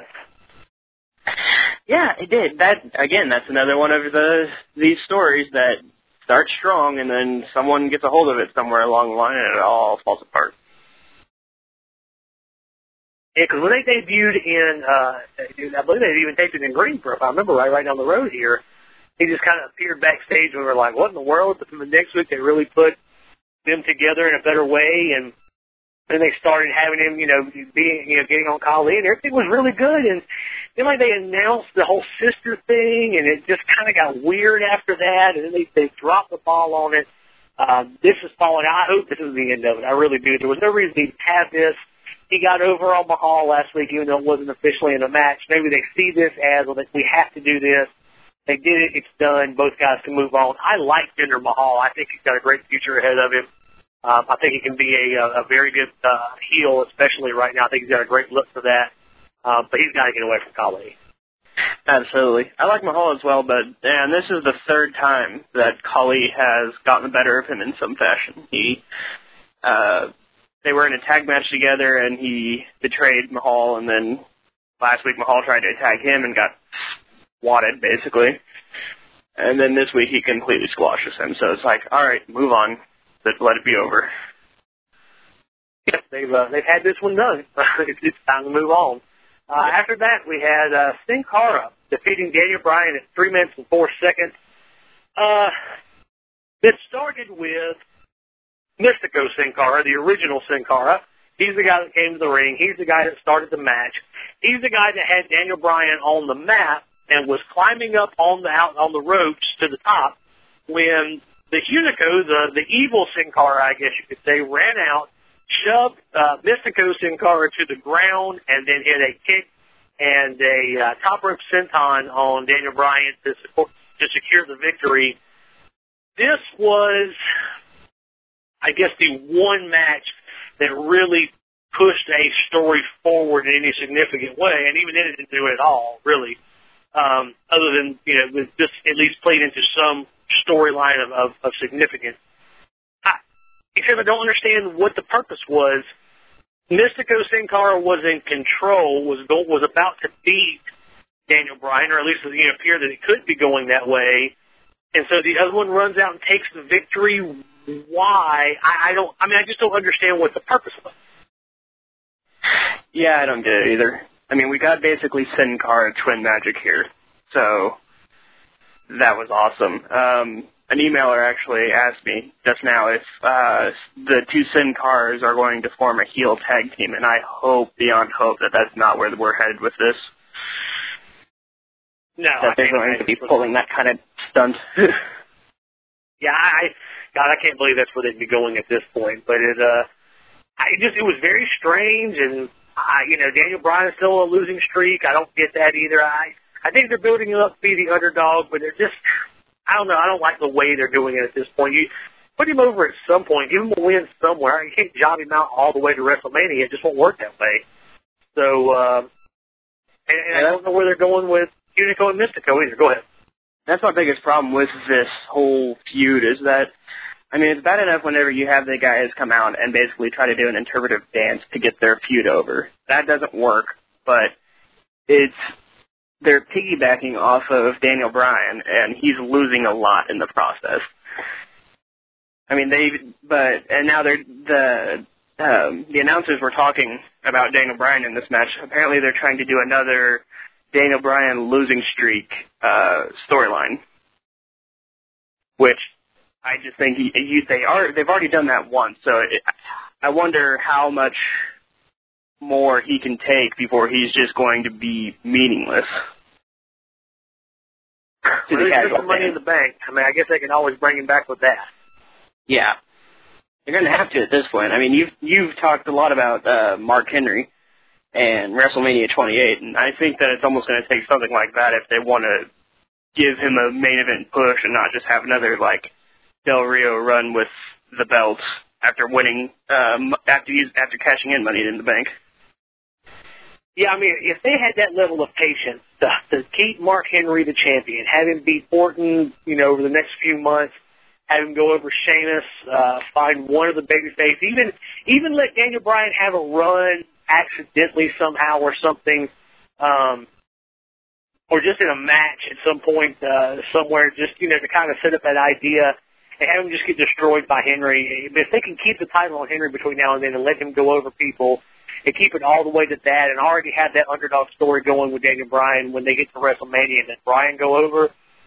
Yeah, it did. That's another one of these stories that start strong and then someone gets a hold of it somewhere along the line and it all falls apart. Yeah, because when they debuted I believe they even taped it in Greensboro, if I remember right down the road here. He just kind of appeared backstage and we were like, what in the world? But then the next week they really put them together in a better way, and then they started having him, getting on Khali, and everything was really good. And then they announced the whole sister thing, and it just kind of got weird after that, and then they dropped the ball on it. This is falling out. I hope this is the end of it. I really do. There was no reason to have this. He got over on Mahal last week, even though it wasn't officially in a match. Maybe they see this as, well, we have to do this. They did it. It's done. Both guys can move on. I like Jinder Mahal. I think he's got a great future ahead of him. I think he can be a very good heel, especially right now. I think he's got a great look for that. But he's got to get away from Khali. Absolutely. I like Mahal as well, but this is the third time that Khali has gotten the better of him in some fashion. They were in a tag match together, and he betrayed Mahal, and then last week Mahal tried to attack him and got swatted, basically. And then this week he completely squashes him. So it's like, all right, move on. Let it be over. Yes, they've had this one done. It's time to move on. After that, we had Sin Cara defeating Daniel Bryan at 3 minutes and 4 seconds. It started with Mystico Sin Cara, the original Sin Cara. He's the guy that came to the ring. He's the guy that started the match. He's the guy that had Daniel Bryan on the mat and was climbing up on the ropes to the top when the Hunico, the evil Sin Cara, I guess you could say, ran out, shoved Mystico Sin Cara to the ground, and then hit a kick and a top rope senton on Daniel Bryan to secure the victory. This was, I guess, the one match that really pushed a story forward in any significant way, and even then it didn't do it at all, really, other than, it just at least played into some storyline of significance. Except I don't understand what the purpose was. Mystico Sin Cara was in control, was about to beat Daniel Bryan, or at least it appeared that it could be going that way. And so the other one runs out and takes the victory. Why? I just don't understand what the purpose was. Yeah, I don't get it either. I mean, we got basically Sin Cara twin magic here. So that was awesome. An emailer actually asked me just now if the two Sin Caras are going to form a heel tag team, and I hope beyond hope that that's not where we're headed with this. No, that they're going to be pulling that kind of stunt. Yeah, I can't believe that's where they'd be going at this point. But it was very strange, and Daniel Bryan is still a losing streak. I don't get that either. I think they're building him up to be the underdog, but they're just, I don't know. I don't like the way they're doing it at this point. You put him over at some point, give him a win somewhere. You can't job him out all the way to WrestleMania. It just won't work that way. So, and I don't know where they're going with Hunico and Mystico either. Go ahead. That's my biggest problem with this whole feud is that, it's bad enough whenever you have the guys come out and basically try to do an interpretive dance to get their feud over. That doesn't work, but they're piggybacking off of Daniel Bryan, and he's losing a lot in the process. And now the announcers were talking about Daniel Bryan in this match. Apparently they're trying to do another Daniel Bryan losing streak storyline, which I just think they've already done that once. So I wonder how much more he can take before he's just going to be meaningless. There's some money in the bank. I guess they can always bring him back with that. Yeah, you're going to have to at this point. You've talked a lot about Mark Henry and WrestleMania 28, and I think that it's almost going to take something like that if they want to give him a main event push and not just have another Del Rio run with the belts after winning after cashing in Money in the Bank. Yeah, if they had that level of patience to keep Mark Henry the champion, have him beat Orton, over the next few months, have him go over Sheamus, find one of the babyface, even let Daniel Bryan have a run accidentally somehow or something, or just in a match at some point somewhere, just to kind of set up that idea and have him just get destroyed by Henry. If they can keep the title on Henry between now and then and let him go over people and keep it all the way to that and already have that underdog story going with Daniel Bryan when they get to WrestleMania and then Bryan go over,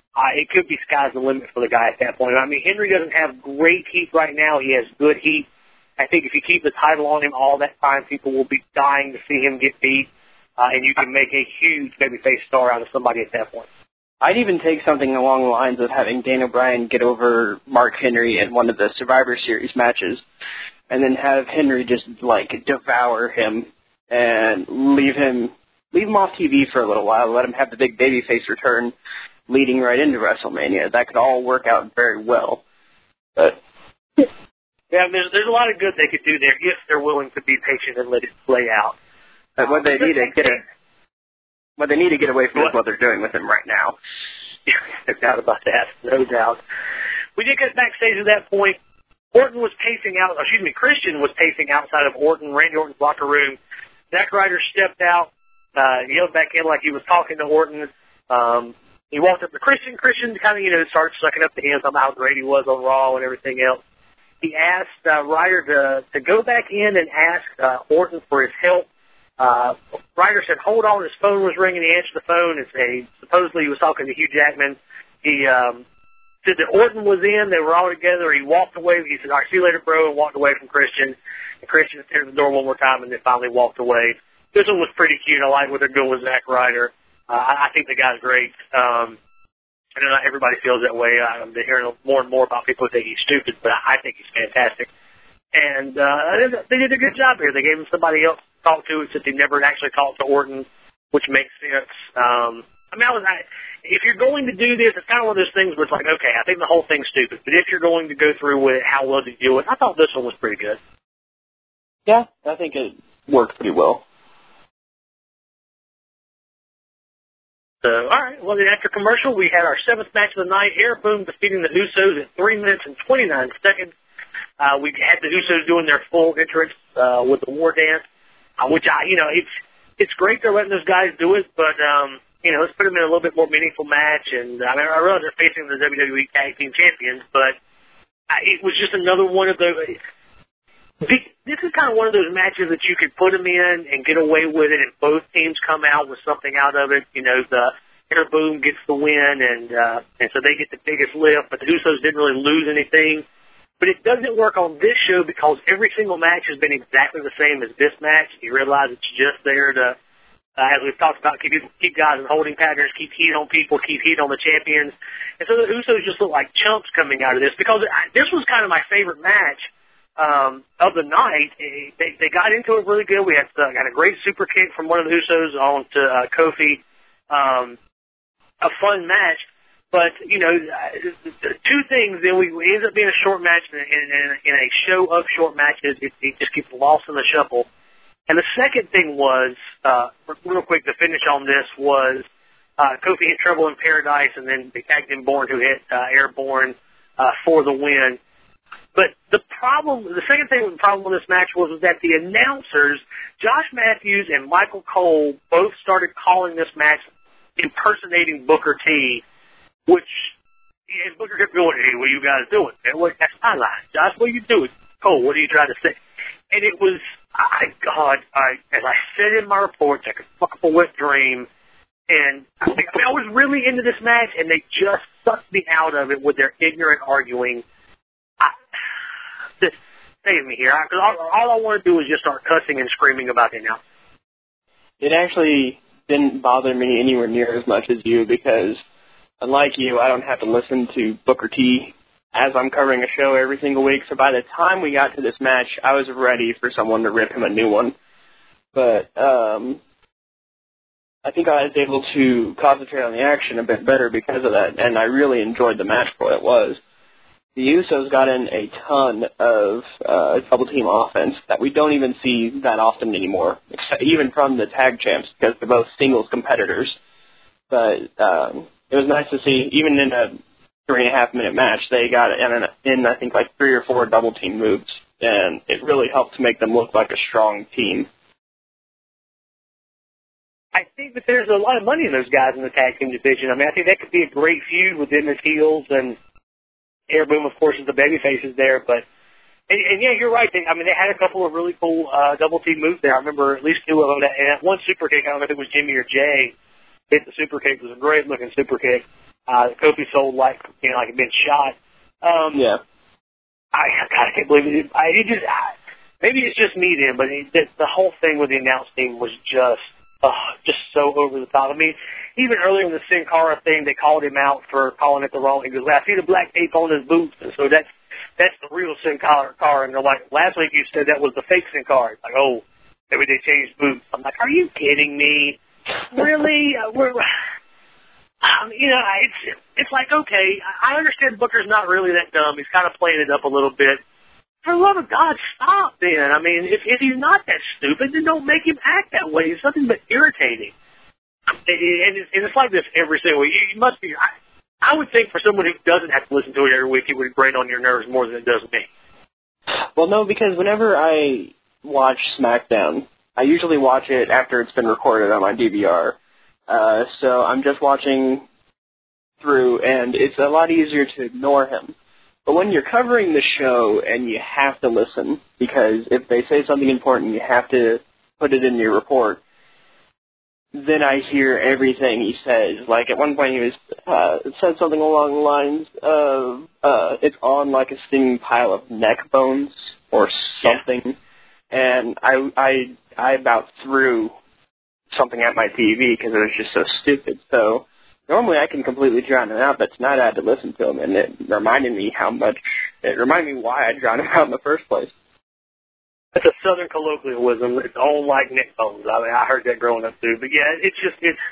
it could be sky's the limit for the guy at that point. I mean, Henry doesn't have great heat right now. He has good heat. I think if you keep the title on him all that time, people will be dying to see him get beat, and you can make a huge babyface star out of somebody at that point. I'd even take something along the lines of having Daniel Bryan get over Mark Henry in one of the Survivor Series matches, and then have Henry just, like, devour him and leave him off TV for a little while, let him have the big babyface return leading right into WrestleMania. That could all work out very well. But yeah, there's a lot of good they could do there if they're willing to be patient and let it play out. But what they need to get away from is what they're doing with him right now. Yeah, no doubt about that. No doubt. We did get backstage at that point. Christian was pacing outside of Randy Orton's locker room. Zack Ryder stepped out, yelled back in like he was talking to Orton. He walked up to Christian. Christian kind of, started sucking up to him about how great he was on Raw and everything else. He asked Ryder to go back in and ask Orton for his help. Ryder said, hold on, his phone was ringing. He answered the phone and supposedly he was talking to Hugh Jackman. He said that Orton was in. They were all together. He walked away. He said, all right, see you later, bro, and walked away from Christian. And Christian entered the door one more time and then finally walked away. This one was pretty cute. I like what they're doing with Zack Ryder. I think the guy's great. I know not everybody feels that way. I'm hearing more and more about people who think he's stupid, but I think he's fantastic. And they did a good job here. They gave him somebody else to talk to, except they never actually talked to Orton, which makes sense. If you're going to do this, it's kind of one of those things where it's like, okay, I think the whole thing's stupid, but if you're going to go through with it, how well do you do it? I thought this one was pretty good. Yeah, I think it worked pretty well. So, all right. Well, then after commercial, we had our 7th match of the night. Air Boom defeating the Usos in 3 minutes and 29 seconds. We had the Usos doing their full entrance with the War Dance, which it's great they're letting those guys do it, but let's put them in a little bit more meaningful match. And I realize they're facing the WWE Tag Team Champions, but it was just another one of those. This is kind of one of those matches that you could put them in and get away with it, and both teams come out with something out of it. The Air Boom gets the win, and so they get the biggest lift. But the Usos didn't really lose anything. But it doesn't work on this show because every single match has been exactly the same as this match. You realize it's just there to, as we've talked about, keep guys in holding patterns, keep heat on people, keep heat on the champions. And so the Usos just look like chumps coming out of this because this was kind of my favorite match of the night. They got into it really good. We had a great super kick from one of the Usos on to Kofi. A fun match. But, two things, then we ended up being a short match, and in a show of short matches, it just gets lost in the shuffle. And the second thing was, real quick to finish on this, was Kofi hit Trouble in Paradise, and then they tagged in Bourne, who hit Airborne for the win. But the second thing with the problem with this match was that the announcers, Josh Matthews and Michael Cole, both started calling this match impersonating Booker T, which, Booker kept going, hey, what are you guys doing? Man, that's my line. Josh, what are you doing? Cole, what are you trying to say? And it was, as I said in my reports, like a fuck up a wet dream. And I was really into this match, and they just sucked me out of it with their ignorant arguing. Just save me here. Because all I want to do is just start cussing and screaming about it now. It actually didn't bother me anywhere near as much as you because, unlike you, I don't have to listen to Booker T as I'm covering a show every single week. So by the time we got to this match, I was ready for someone to rip him a new one. But I think I was able to concentrate on the action a bit better because of that, and I really enjoyed the match for what it was. The Usos got in a ton of double-team offense that we don't even see that often anymore, even from the tag champs, because they're both singles competitors. But it was nice to see, even in a 3.5-minute match, they got in I think, like 3 or 4 double-team moves, and it really helped to make them look like a strong team. I think that there's a lot of money in those guys in the tag team division. I mean, I think that could be a great feud with them as heels, and Air Boom, of course, is the baby faces there. But and yeah, you're right. They had a couple of really cool double team moves there. I remember at least 2 of them. And one super kick, I don't know if it was Jimmy or Jay, hit the super kick. It was a great looking super kick. Kofi sold like he'd been shot. Yeah. I can't believe it. Maybe it's just me then, but the whole thing with the announce team was just so over the top. I mean, even earlier in the Sin Cara thing, they called him out for calling it the wrong. He goes, "I see the black tape on his boots," and so that's the real Sin Cara. And they're like, "Last week you said that was the fake Sin Cara." It's like, oh, maybe they changed boots. I'm like, are you kidding me? Really? It's like, okay, I understand Booker's not really that dumb. He's kind of playing it up a little bit. For the love of God, stop then. I mean, if he's not that stupid, then don't make him act that way. He's nothing but irritating. And it's like this every single week. You must be, I would think for someone who doesn't have to listen to it every week, it would grate on your nerves more than it does me. Well, no, because whenever I watch SmackDown, I usually watch it after it's been recorded on my DVR. So I'm just watching through, and it's a lot easier to ignore him. But when you're covering the show and you have to listen, because if they say something important, you have to put it in your report, then I hear everything he says. Like at one point he said something along the lines of, it's on like a stinging pile of neck bones or something. Yeah. And I about threw something at my TV because it was just so stupid. So normally I can completely drown him out, but tonight I had to listen to him, and it reminded me why I drowned him out in the first place. That's a Southern colloquialism. It's all like neck bones. I mean, I heard that growing up too. But yeah, it's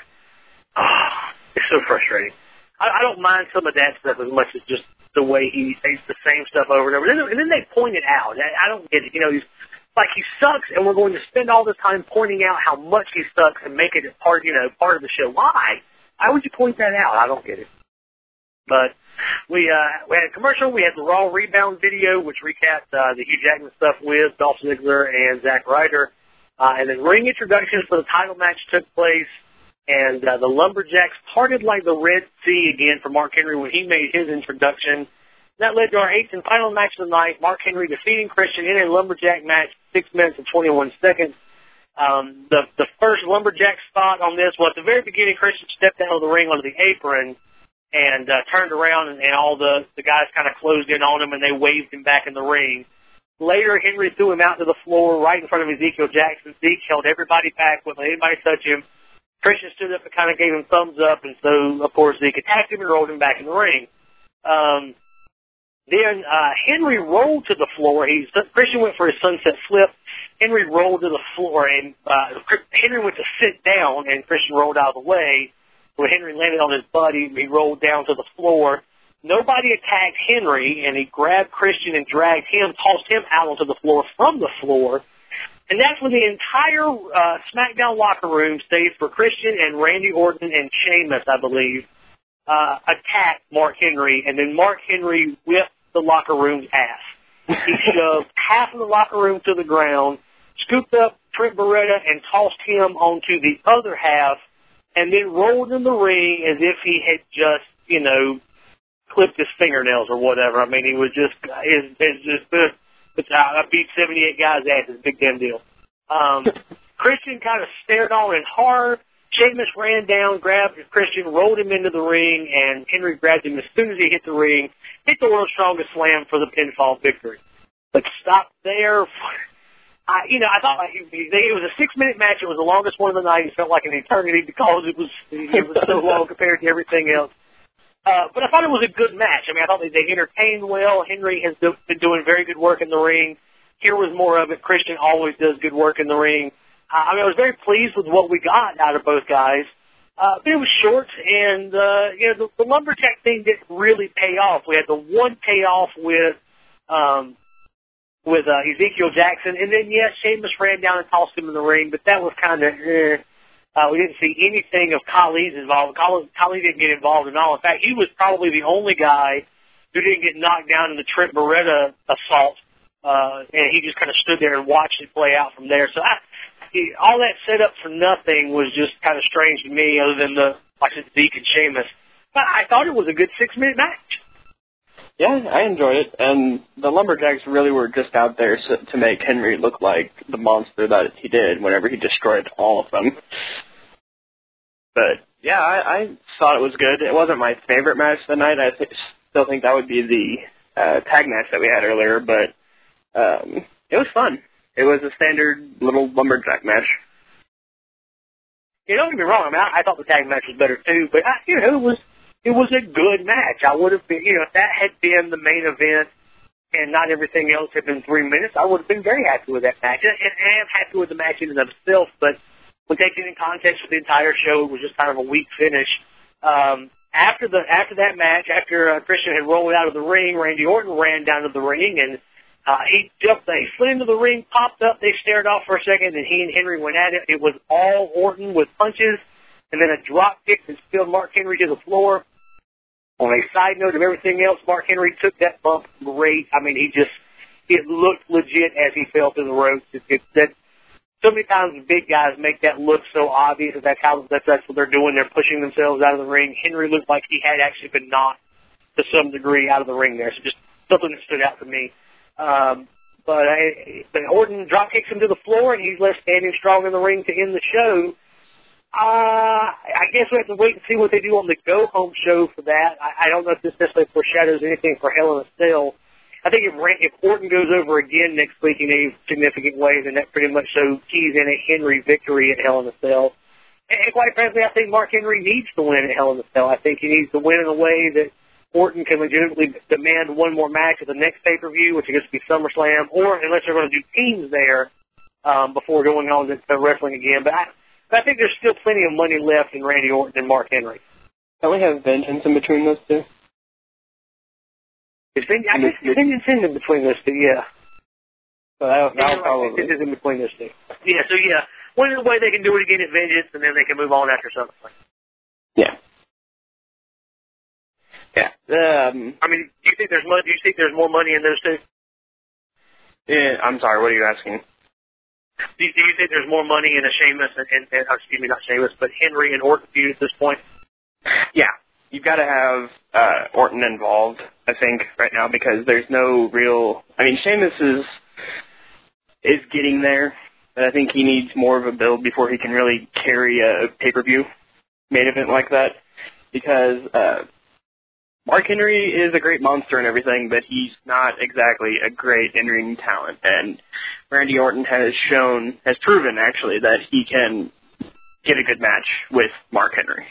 so frustrating. I don't mind some of that stuff as much as just the way he says the same stuff over and over. And then they point it out. I don't get it. He's like, he sucks, and we're going to spend all this time pointing out how much he sucks and make it part of the show. Why? Why would you point that out? I don't get it. But we had a commercial. We had the Raw Rebound video, which recapped the Hugh Jackman stuff with Dolph Ziggler and Zack Ryder. And then ring introductions for the title match took place. And the Lumberjacks parted like the Red Sea again for Mark Henry when he made his introduction. That led to our 8th and final match of the night, Mark Henry defeating Christian in a Lumberjack match, 6 minutes and 21 seconds. The first Lumberjack spot on this was at the very beginning, Christian stepped out of the ring onto the apron and turned around, and all the guys kind of closed in on him, and they waved him back in the ring. Later, Henry threw him out to the floor right in front of Ezekiel Jackson. Zeke held everybody back, wouldn't let anybody touch him. Christian stood up and kind of gave him thumbs up, and so, of course, Zeke attacked him and rolled him back in the ring. Then Henry rolled to the floor. Christian went for his sunset flip. Henry rolled to the floor, and Henry went to sit down, and Christian rolled out of the way. When Henry landed on his butt, he rolled down to the floor. Nobody attacked Henry, and he grabbed Christian and dragged him, tossed him out onto the floor from the floor. And that's when the entire SmackDown locker room, save for Christian and Randy Orton and Sheamus, I believe, attacked Mark Henry, and then Mark Henry whipped the locker room's ass. He shoved half of the locker room to the ground, scooped up Trent Beretta and tossed him onto the other half, and then rolled in the ring as if he had just, clipped his fingernails or whatever. I mean, he was just, I beat 78 guys' ass. It's a big damn deal. Christian kind of stared on it hard. Sheamus ran down, grabbed Christian, rolled him into the ring, and Henry grabbed him as soon as he hit the ring, hit the World's Strongest Slam for the pinfall victory. But stop there. I thought it was a 6-minute match. It was the longest one of the night. It felt like an eternity because it was so long compared to everything else. But I thought it was a good match. I mean, I thought they entertained well. Henry has been doing very good work in the ring. Here was more of it. Christian always does good work in the ring. I was very pleased with what we got out of both guys. But it was short, and, the Lumberjack thing didn't really pay off. We had the one payoff with Ezekiel Jackson, and then, yes, Sheamus ran down and tossed him in the ring, but that was kind of, we didn't see anything of Khali's involvement. Khali didn't get involved at all. In fact, he was probably the only guy who didn't get knocked down in the Trent Beretta assault, and he just kind of stood there and watched it play out from there. So all that set up for nothing was just kind of strange to me, other than Zeke and Sheamus. But I thought it was a good 6-minute match. Yeah, I enjoyed it, and the Lumberjacks really were just out there to make Henry look like the monster that he did whenever he destroyed all of them. But Yeah, I thought it was good. It wasn't my favorite match of the night. I still think that would be the tag match that we had earlier, but it was fun. It was a standard little lumberjack match. You don't get me wrong. I mean, I thought the tag match was better too, but it was a good match. I would have been, if that had been the main event and not everything else had been 3 minutes, I would have been very happy with that match. And I am happy with the match in and of itself, but when taken in context with the entire show, it was just kind of a weak finish. After that match, after Christian had rolled out of the ring, Randy Orton ran down to the ring and he slid into the ring, popped up, they stared off for a second, and he and Henry went at it. It was all Orton with punches, and then a drop kick that spilled Mark Henry to the floor. On a side note of everything else, Mark Henry took that bump great. I mean, it looked legit as he fell through the ropes. So many times big guys make that look so obvious that that's what they're doing. They're pushing themselves out of the ring. Henry looked like he had actually been knocked to some degree out of the ring there. So just something that stood out to me. But Orton drop kicks him to the floor, and he's left standing strong in the ring to end the show. I guess we have to wait and see what they do on the go-home show for that. I don't know if this necessarily foreshadows anything for Hell in a Cell. I think if Orton goes over again next week in a significant way, then that pretty much shows keys in a Henry victory at Hell in a Cell. And quite frankly, I think Mark Henry needs to win at Hell in a Cell. I think he needs to win in a way that Orton can legitimately demand one more match at the next pay-per-view, which is going to be SummerSlam, or unless they're going to do teams there before going on to wrestling again. But I think there's still plenty of money left in Randy Orton and Mark Henry. Don't we have Vengeance in between those two? I guess Vengeance is in between those two, yeah. So that'll probably... Vengeance is in between those two. Yeah, so yeah, one way they can do it again at Vengeance, and then they can move on after SummerSlam. Yeah. Yeah. I mean, do you think there's more money in those two? Yeah, I'm sorry, what are you asking? Do you think there's more money in a Sheamus and excuse me, not Sheamus, but Henry and Orton feud at this point? Yeah. You've got to have Orton involved, I think, right now, because there's no real... I mean, Sheamus is getting there, but I think he needs more of a build before he can really carry a pay-per-view main event like that, because Mark Henry is a great monster and everything, but he's not exactly a great in-ring talent, and Randy Orton has proven, actually, that he can get a good match with Mark Henry.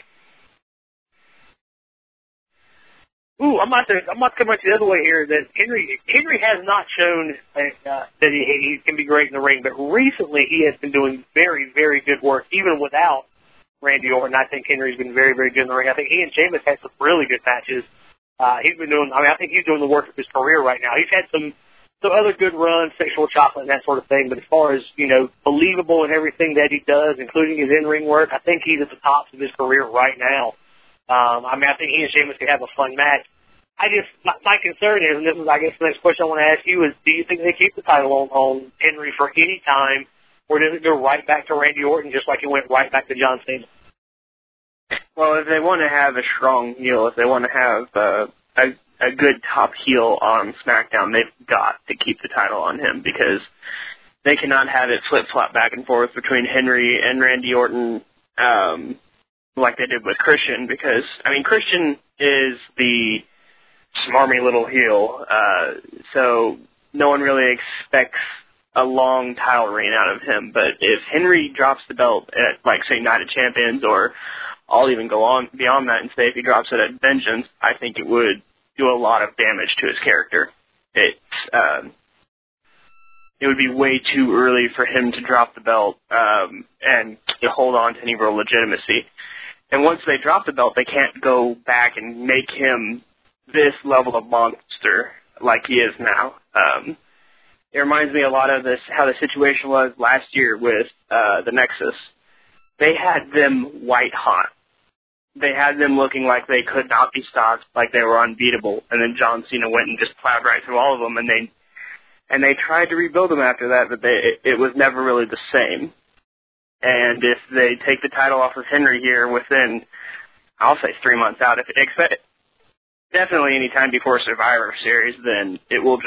Ooh, I'm about to come back to the other way here. That Henry has not shown that he can be great in the ring, but recently he has been doing very, very good work, even without Randy Orton. I think Henry's been very, very good in the ring. I think he and Sheamus had some really good matches. He's been doing. I think he's doing the work of his career right now. He's had some other good runs, Sexual Chocolate and that sort of thing. But as far as believable in everything that he does, including his in-ring work, I think he's at the tops of his career right now. I think he and Sheamus could have a fun match. My concern is, and this is, I guess, the next question I want to ask you is, do you think they keep the title on Henry for any time, or does it go right back to Randy Orton just like it went right back to John Cena? Well, if they want to have a strong heel, if they want to have a good top heel on SmackDown, they've got to keep the title on him, because they cannot have it flip-flop back and forth between Henry and Randy Orton, like they did with Christian, because, Christian is the smarmy little heel, so no one really expects a long title reign out of him. But if Henry drops the belt at, say, Night of Champions, or I'll even go on beyond that and say if he drops it at Vengeance, I think it would do a lot of damage to his character. It would be way too early for him to drop the belt and to hold on to any real legitimacy. And once they drop the belt, they can't go back and make him this level of monster like he is now. It reminds me a lot of how the situation was last year with the Nexus. They had them white hot. They had them looking like they could not be stopped, like they were unbeatable. And then John Cena went and just plowed right through all of them, and they tried to rebuild them after that, but it was never really the same. And if they take the title off of Henry here within, I'll say 3 months out, definitely any time before Survivor Series, then it will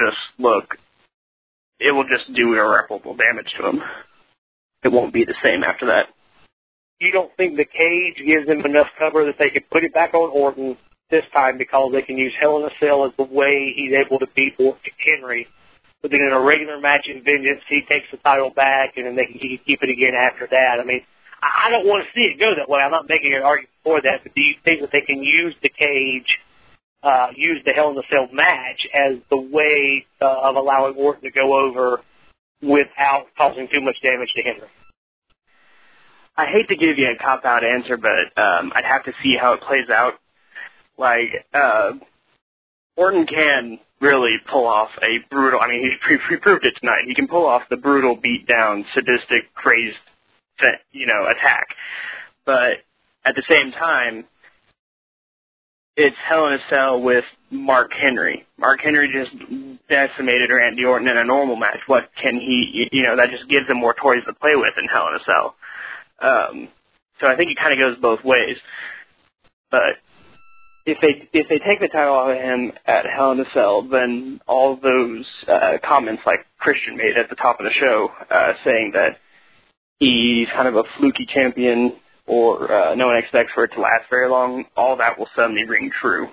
just do irreparable damage to him. It won't be the same after that. you don't think the cage gives them enough cover that they could put it back on Orton this time because they can use Hell in a Cell as the way he's able to beat Henry. But then in a regular match in Vengeance, he takes the title back, and then he can keep it again after that. I mean, I don't want to see it go that way. I'm not making an argument for that, but do you think that they can use the cage, use the Hell in a Cell match as the way of allowing Orton to go over without causing too much damage to Henry? I hate to give you a cop-out answer, but I'd have to see how it plays out. Like, Orton can really pull off a brutal, I mean, he proved it tonight. He can pull off the brutal, beat-down, sadistic, crazed, attack. But at the same time, it's Hell in a Cell with Mark Henry. Mark Henry just decimated Randy Orton in a normal match. What can he, that just gives him more toys to play with in Hell in a Cell. So I think it kind of goes both ways. But if they take the title off of him at Hell in a Cell, then all those comments like Christian made at the top of the show, saying that he's kind of a fluky champion or no one expects for it to last very long, all that will suddenly ring true.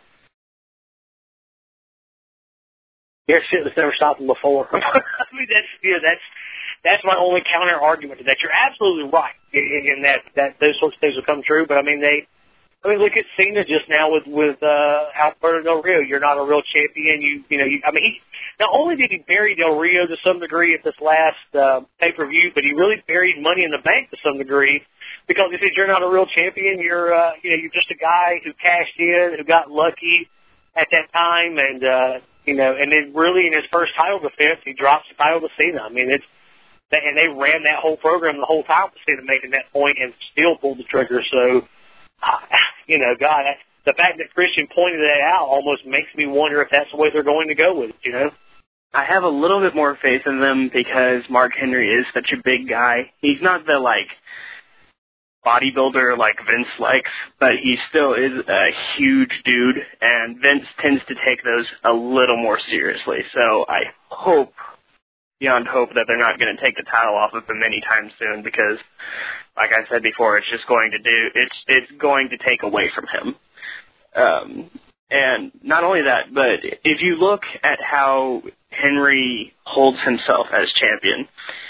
Here's shit that's never stopped him before. I mean, that's my only counter argument to that. You're absolutely right in that those sorts of things will come true. But I mean, look at Cena just now with Alberto Del Rio. You're not a real champion. Not only did he bury Del Rio to some degree at this last pay-per-view, but he really buried Money in the Bank to some degree because he said you're not a real champion. You're just a guy who cashed in, who got lucky at that time, and then really in his first title defense, he drops the title to Cena. I mean, and they ran that whole program the whole time with Cena making that point and still pulled the trigger. So, God, the fact that Christian pointed that out almost makes me wonder if that's the way they're going to go with it, I have a little bit more faith in them because Mark Henry is such a big guy. He's not the, bodybuilder like Vince likes, but he still is a huge dude, and Vince tends to take those a little more seriously. So I hope, beyond hope, that they're not going to take the title off of him anytime soon because, like I said before, it's just going it's going to take away from him. And not only that, but if you look at how Henry holds himself as champion,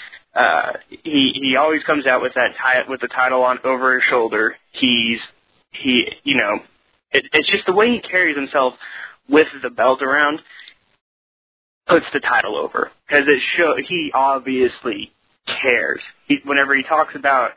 he always comes out with with the title on over his shoulder. It's just the way he carries himself with the belt around puts the title over because he obviously cares. Whenever he talks about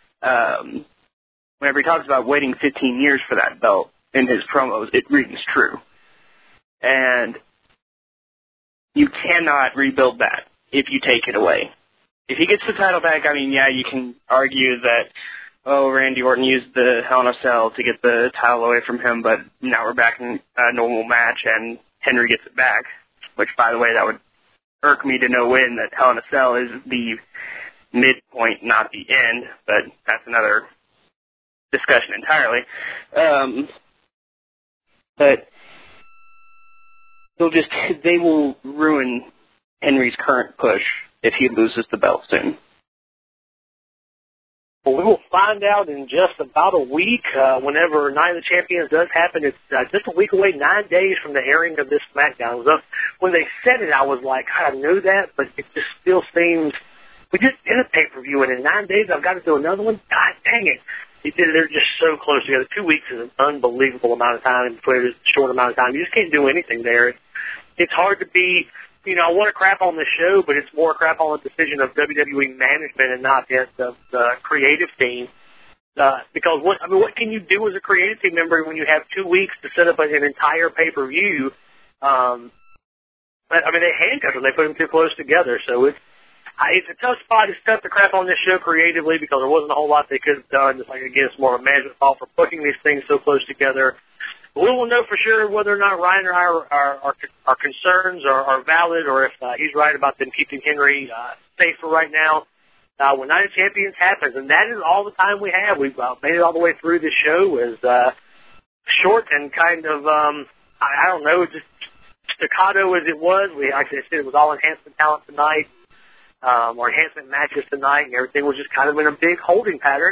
waiting 15 years for that belt in his promos, it rings true. And you cannot rebuild that if you take it away. If he gets the title back, I mean, yeah, you can argue that, Randy Orton used the Hell in a Cell to get the title away from him, but now we're back in a normal match and Henry gets it back, which, by the way, that would irk me to no win that Hell in a Cell is the midpoint, not the end, but that's another discussion entirely. But they will ruin Henry's current push if he loses the belt soon. Well, we will find out in just about a week whenever Night of the Champions does happen. It's just a week away, 9 days from the airing of this SmackDown. When they said it, I was like, I know that, but it just still seems, we just did a pay-per-view, and in 9 days I've got to do another one? God dang it. They're just so close together. 2 weeks is an unbelievable amount of time between a short amount of time. You just can't do anything there. It's hard to be, I want to crap on the show, but it's more crap on the decision of WWE management and not the creative team. Because what can you do as a creative team member when you have 2 weeks to set up an entire pay-per-view? They handcuffed them. They put them too close together. So it's a tough spot. It's tough to crap on this show creatively because there wasn't a whole lot they could have done. Just again, it's more of a management fault for putting these things so close together. But we will know for sure whether or not Ryan or I our concerns are valid, or if he's right about them keeping Henry safe for right now. When Night of Champions happens, and that is all the time we have. We've made it all the way through this show. As short and kind of I don't know, just staccato as it was. Like I said, it was all enhancement talent tonight. Or enhancement matches tonight, and everything was just kind of in a big holding pattern.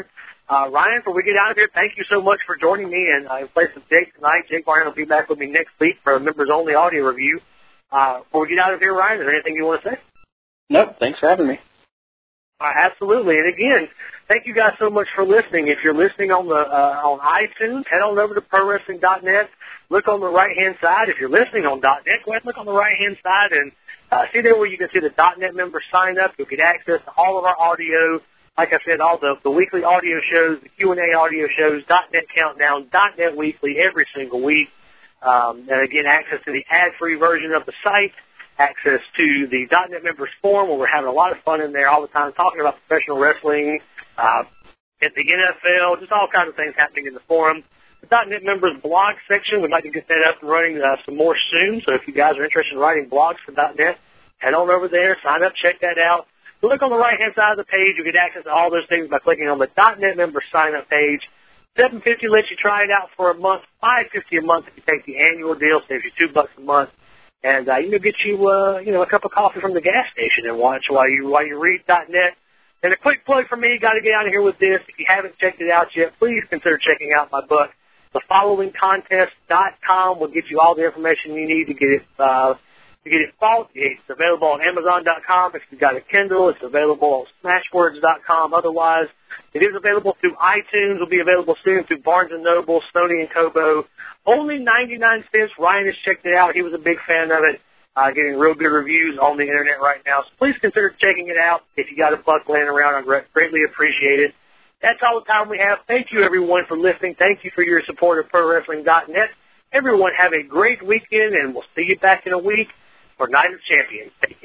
Ryan, before we get out of here, thank you so much for joining me in place of Jake tonight. Jake Bryan will be back with me next week for a members-only audio review. Before we get out of here, Ryan, is there anything you want to say? Nope, thanks for having me. Absolutely. And again, thank you guys so much for listening. If you're listening on iTunes, head on over to ProWrestling.net. Look on the right-hand side. If you're listening on .net, go ahead and look on the right-hand side and see there where you can see the .net members sign up. You'll get access to all of our audio. Like I said, all the weekly audio shows, the Q&A audio shows, .net Countdown, .net Weekly every single week. And again, access to the ad-free version of the site, access to the .net members forum where we're having a lot of fun in there all the time, talking about professional wrestling, at the NFL, just all kinds of things happening in the forum. The .net members blog section, we'd like to get that up and running some more soon. So if you guys are interested in writing blogs for .net, head on over there, sign up, check that out. Look on the right-hand side of the page. You'll get access to all those things by clicking on the .net member sign-up page. $7.50 lets you try it out for a month. $5.50 a month if you take the annual deal, saves you $2 a month, and you'll get you a cup of coffee from the gas station and watch while you read .net. And a quick plug for me. Got to get out of here with this. If you haven't checked it out yet, please consider checking out my book. TheFollowingContest.com will get you all the information you need to get it. Bought. It's available on Amazon.com. If you've got a Kindle, it's available on Smashwords.com. Otherwise, it is available through iTunes. Will be available soon through Barnes & Noble, Sony & Kobo. Only 99 cents. Ryan has checked it out. He was a big fan of it. Getting real good reviews on the Internet right now. So please consider checking it out. If you got a buck laying around, I'd greatly appreciate it. That's all the time we have. Thank you, everyone, for listening. Thank you for your support of ProWrestling.net. Everyone have a great weekend, and we'll see you back in a week for Night of Champions. Take care.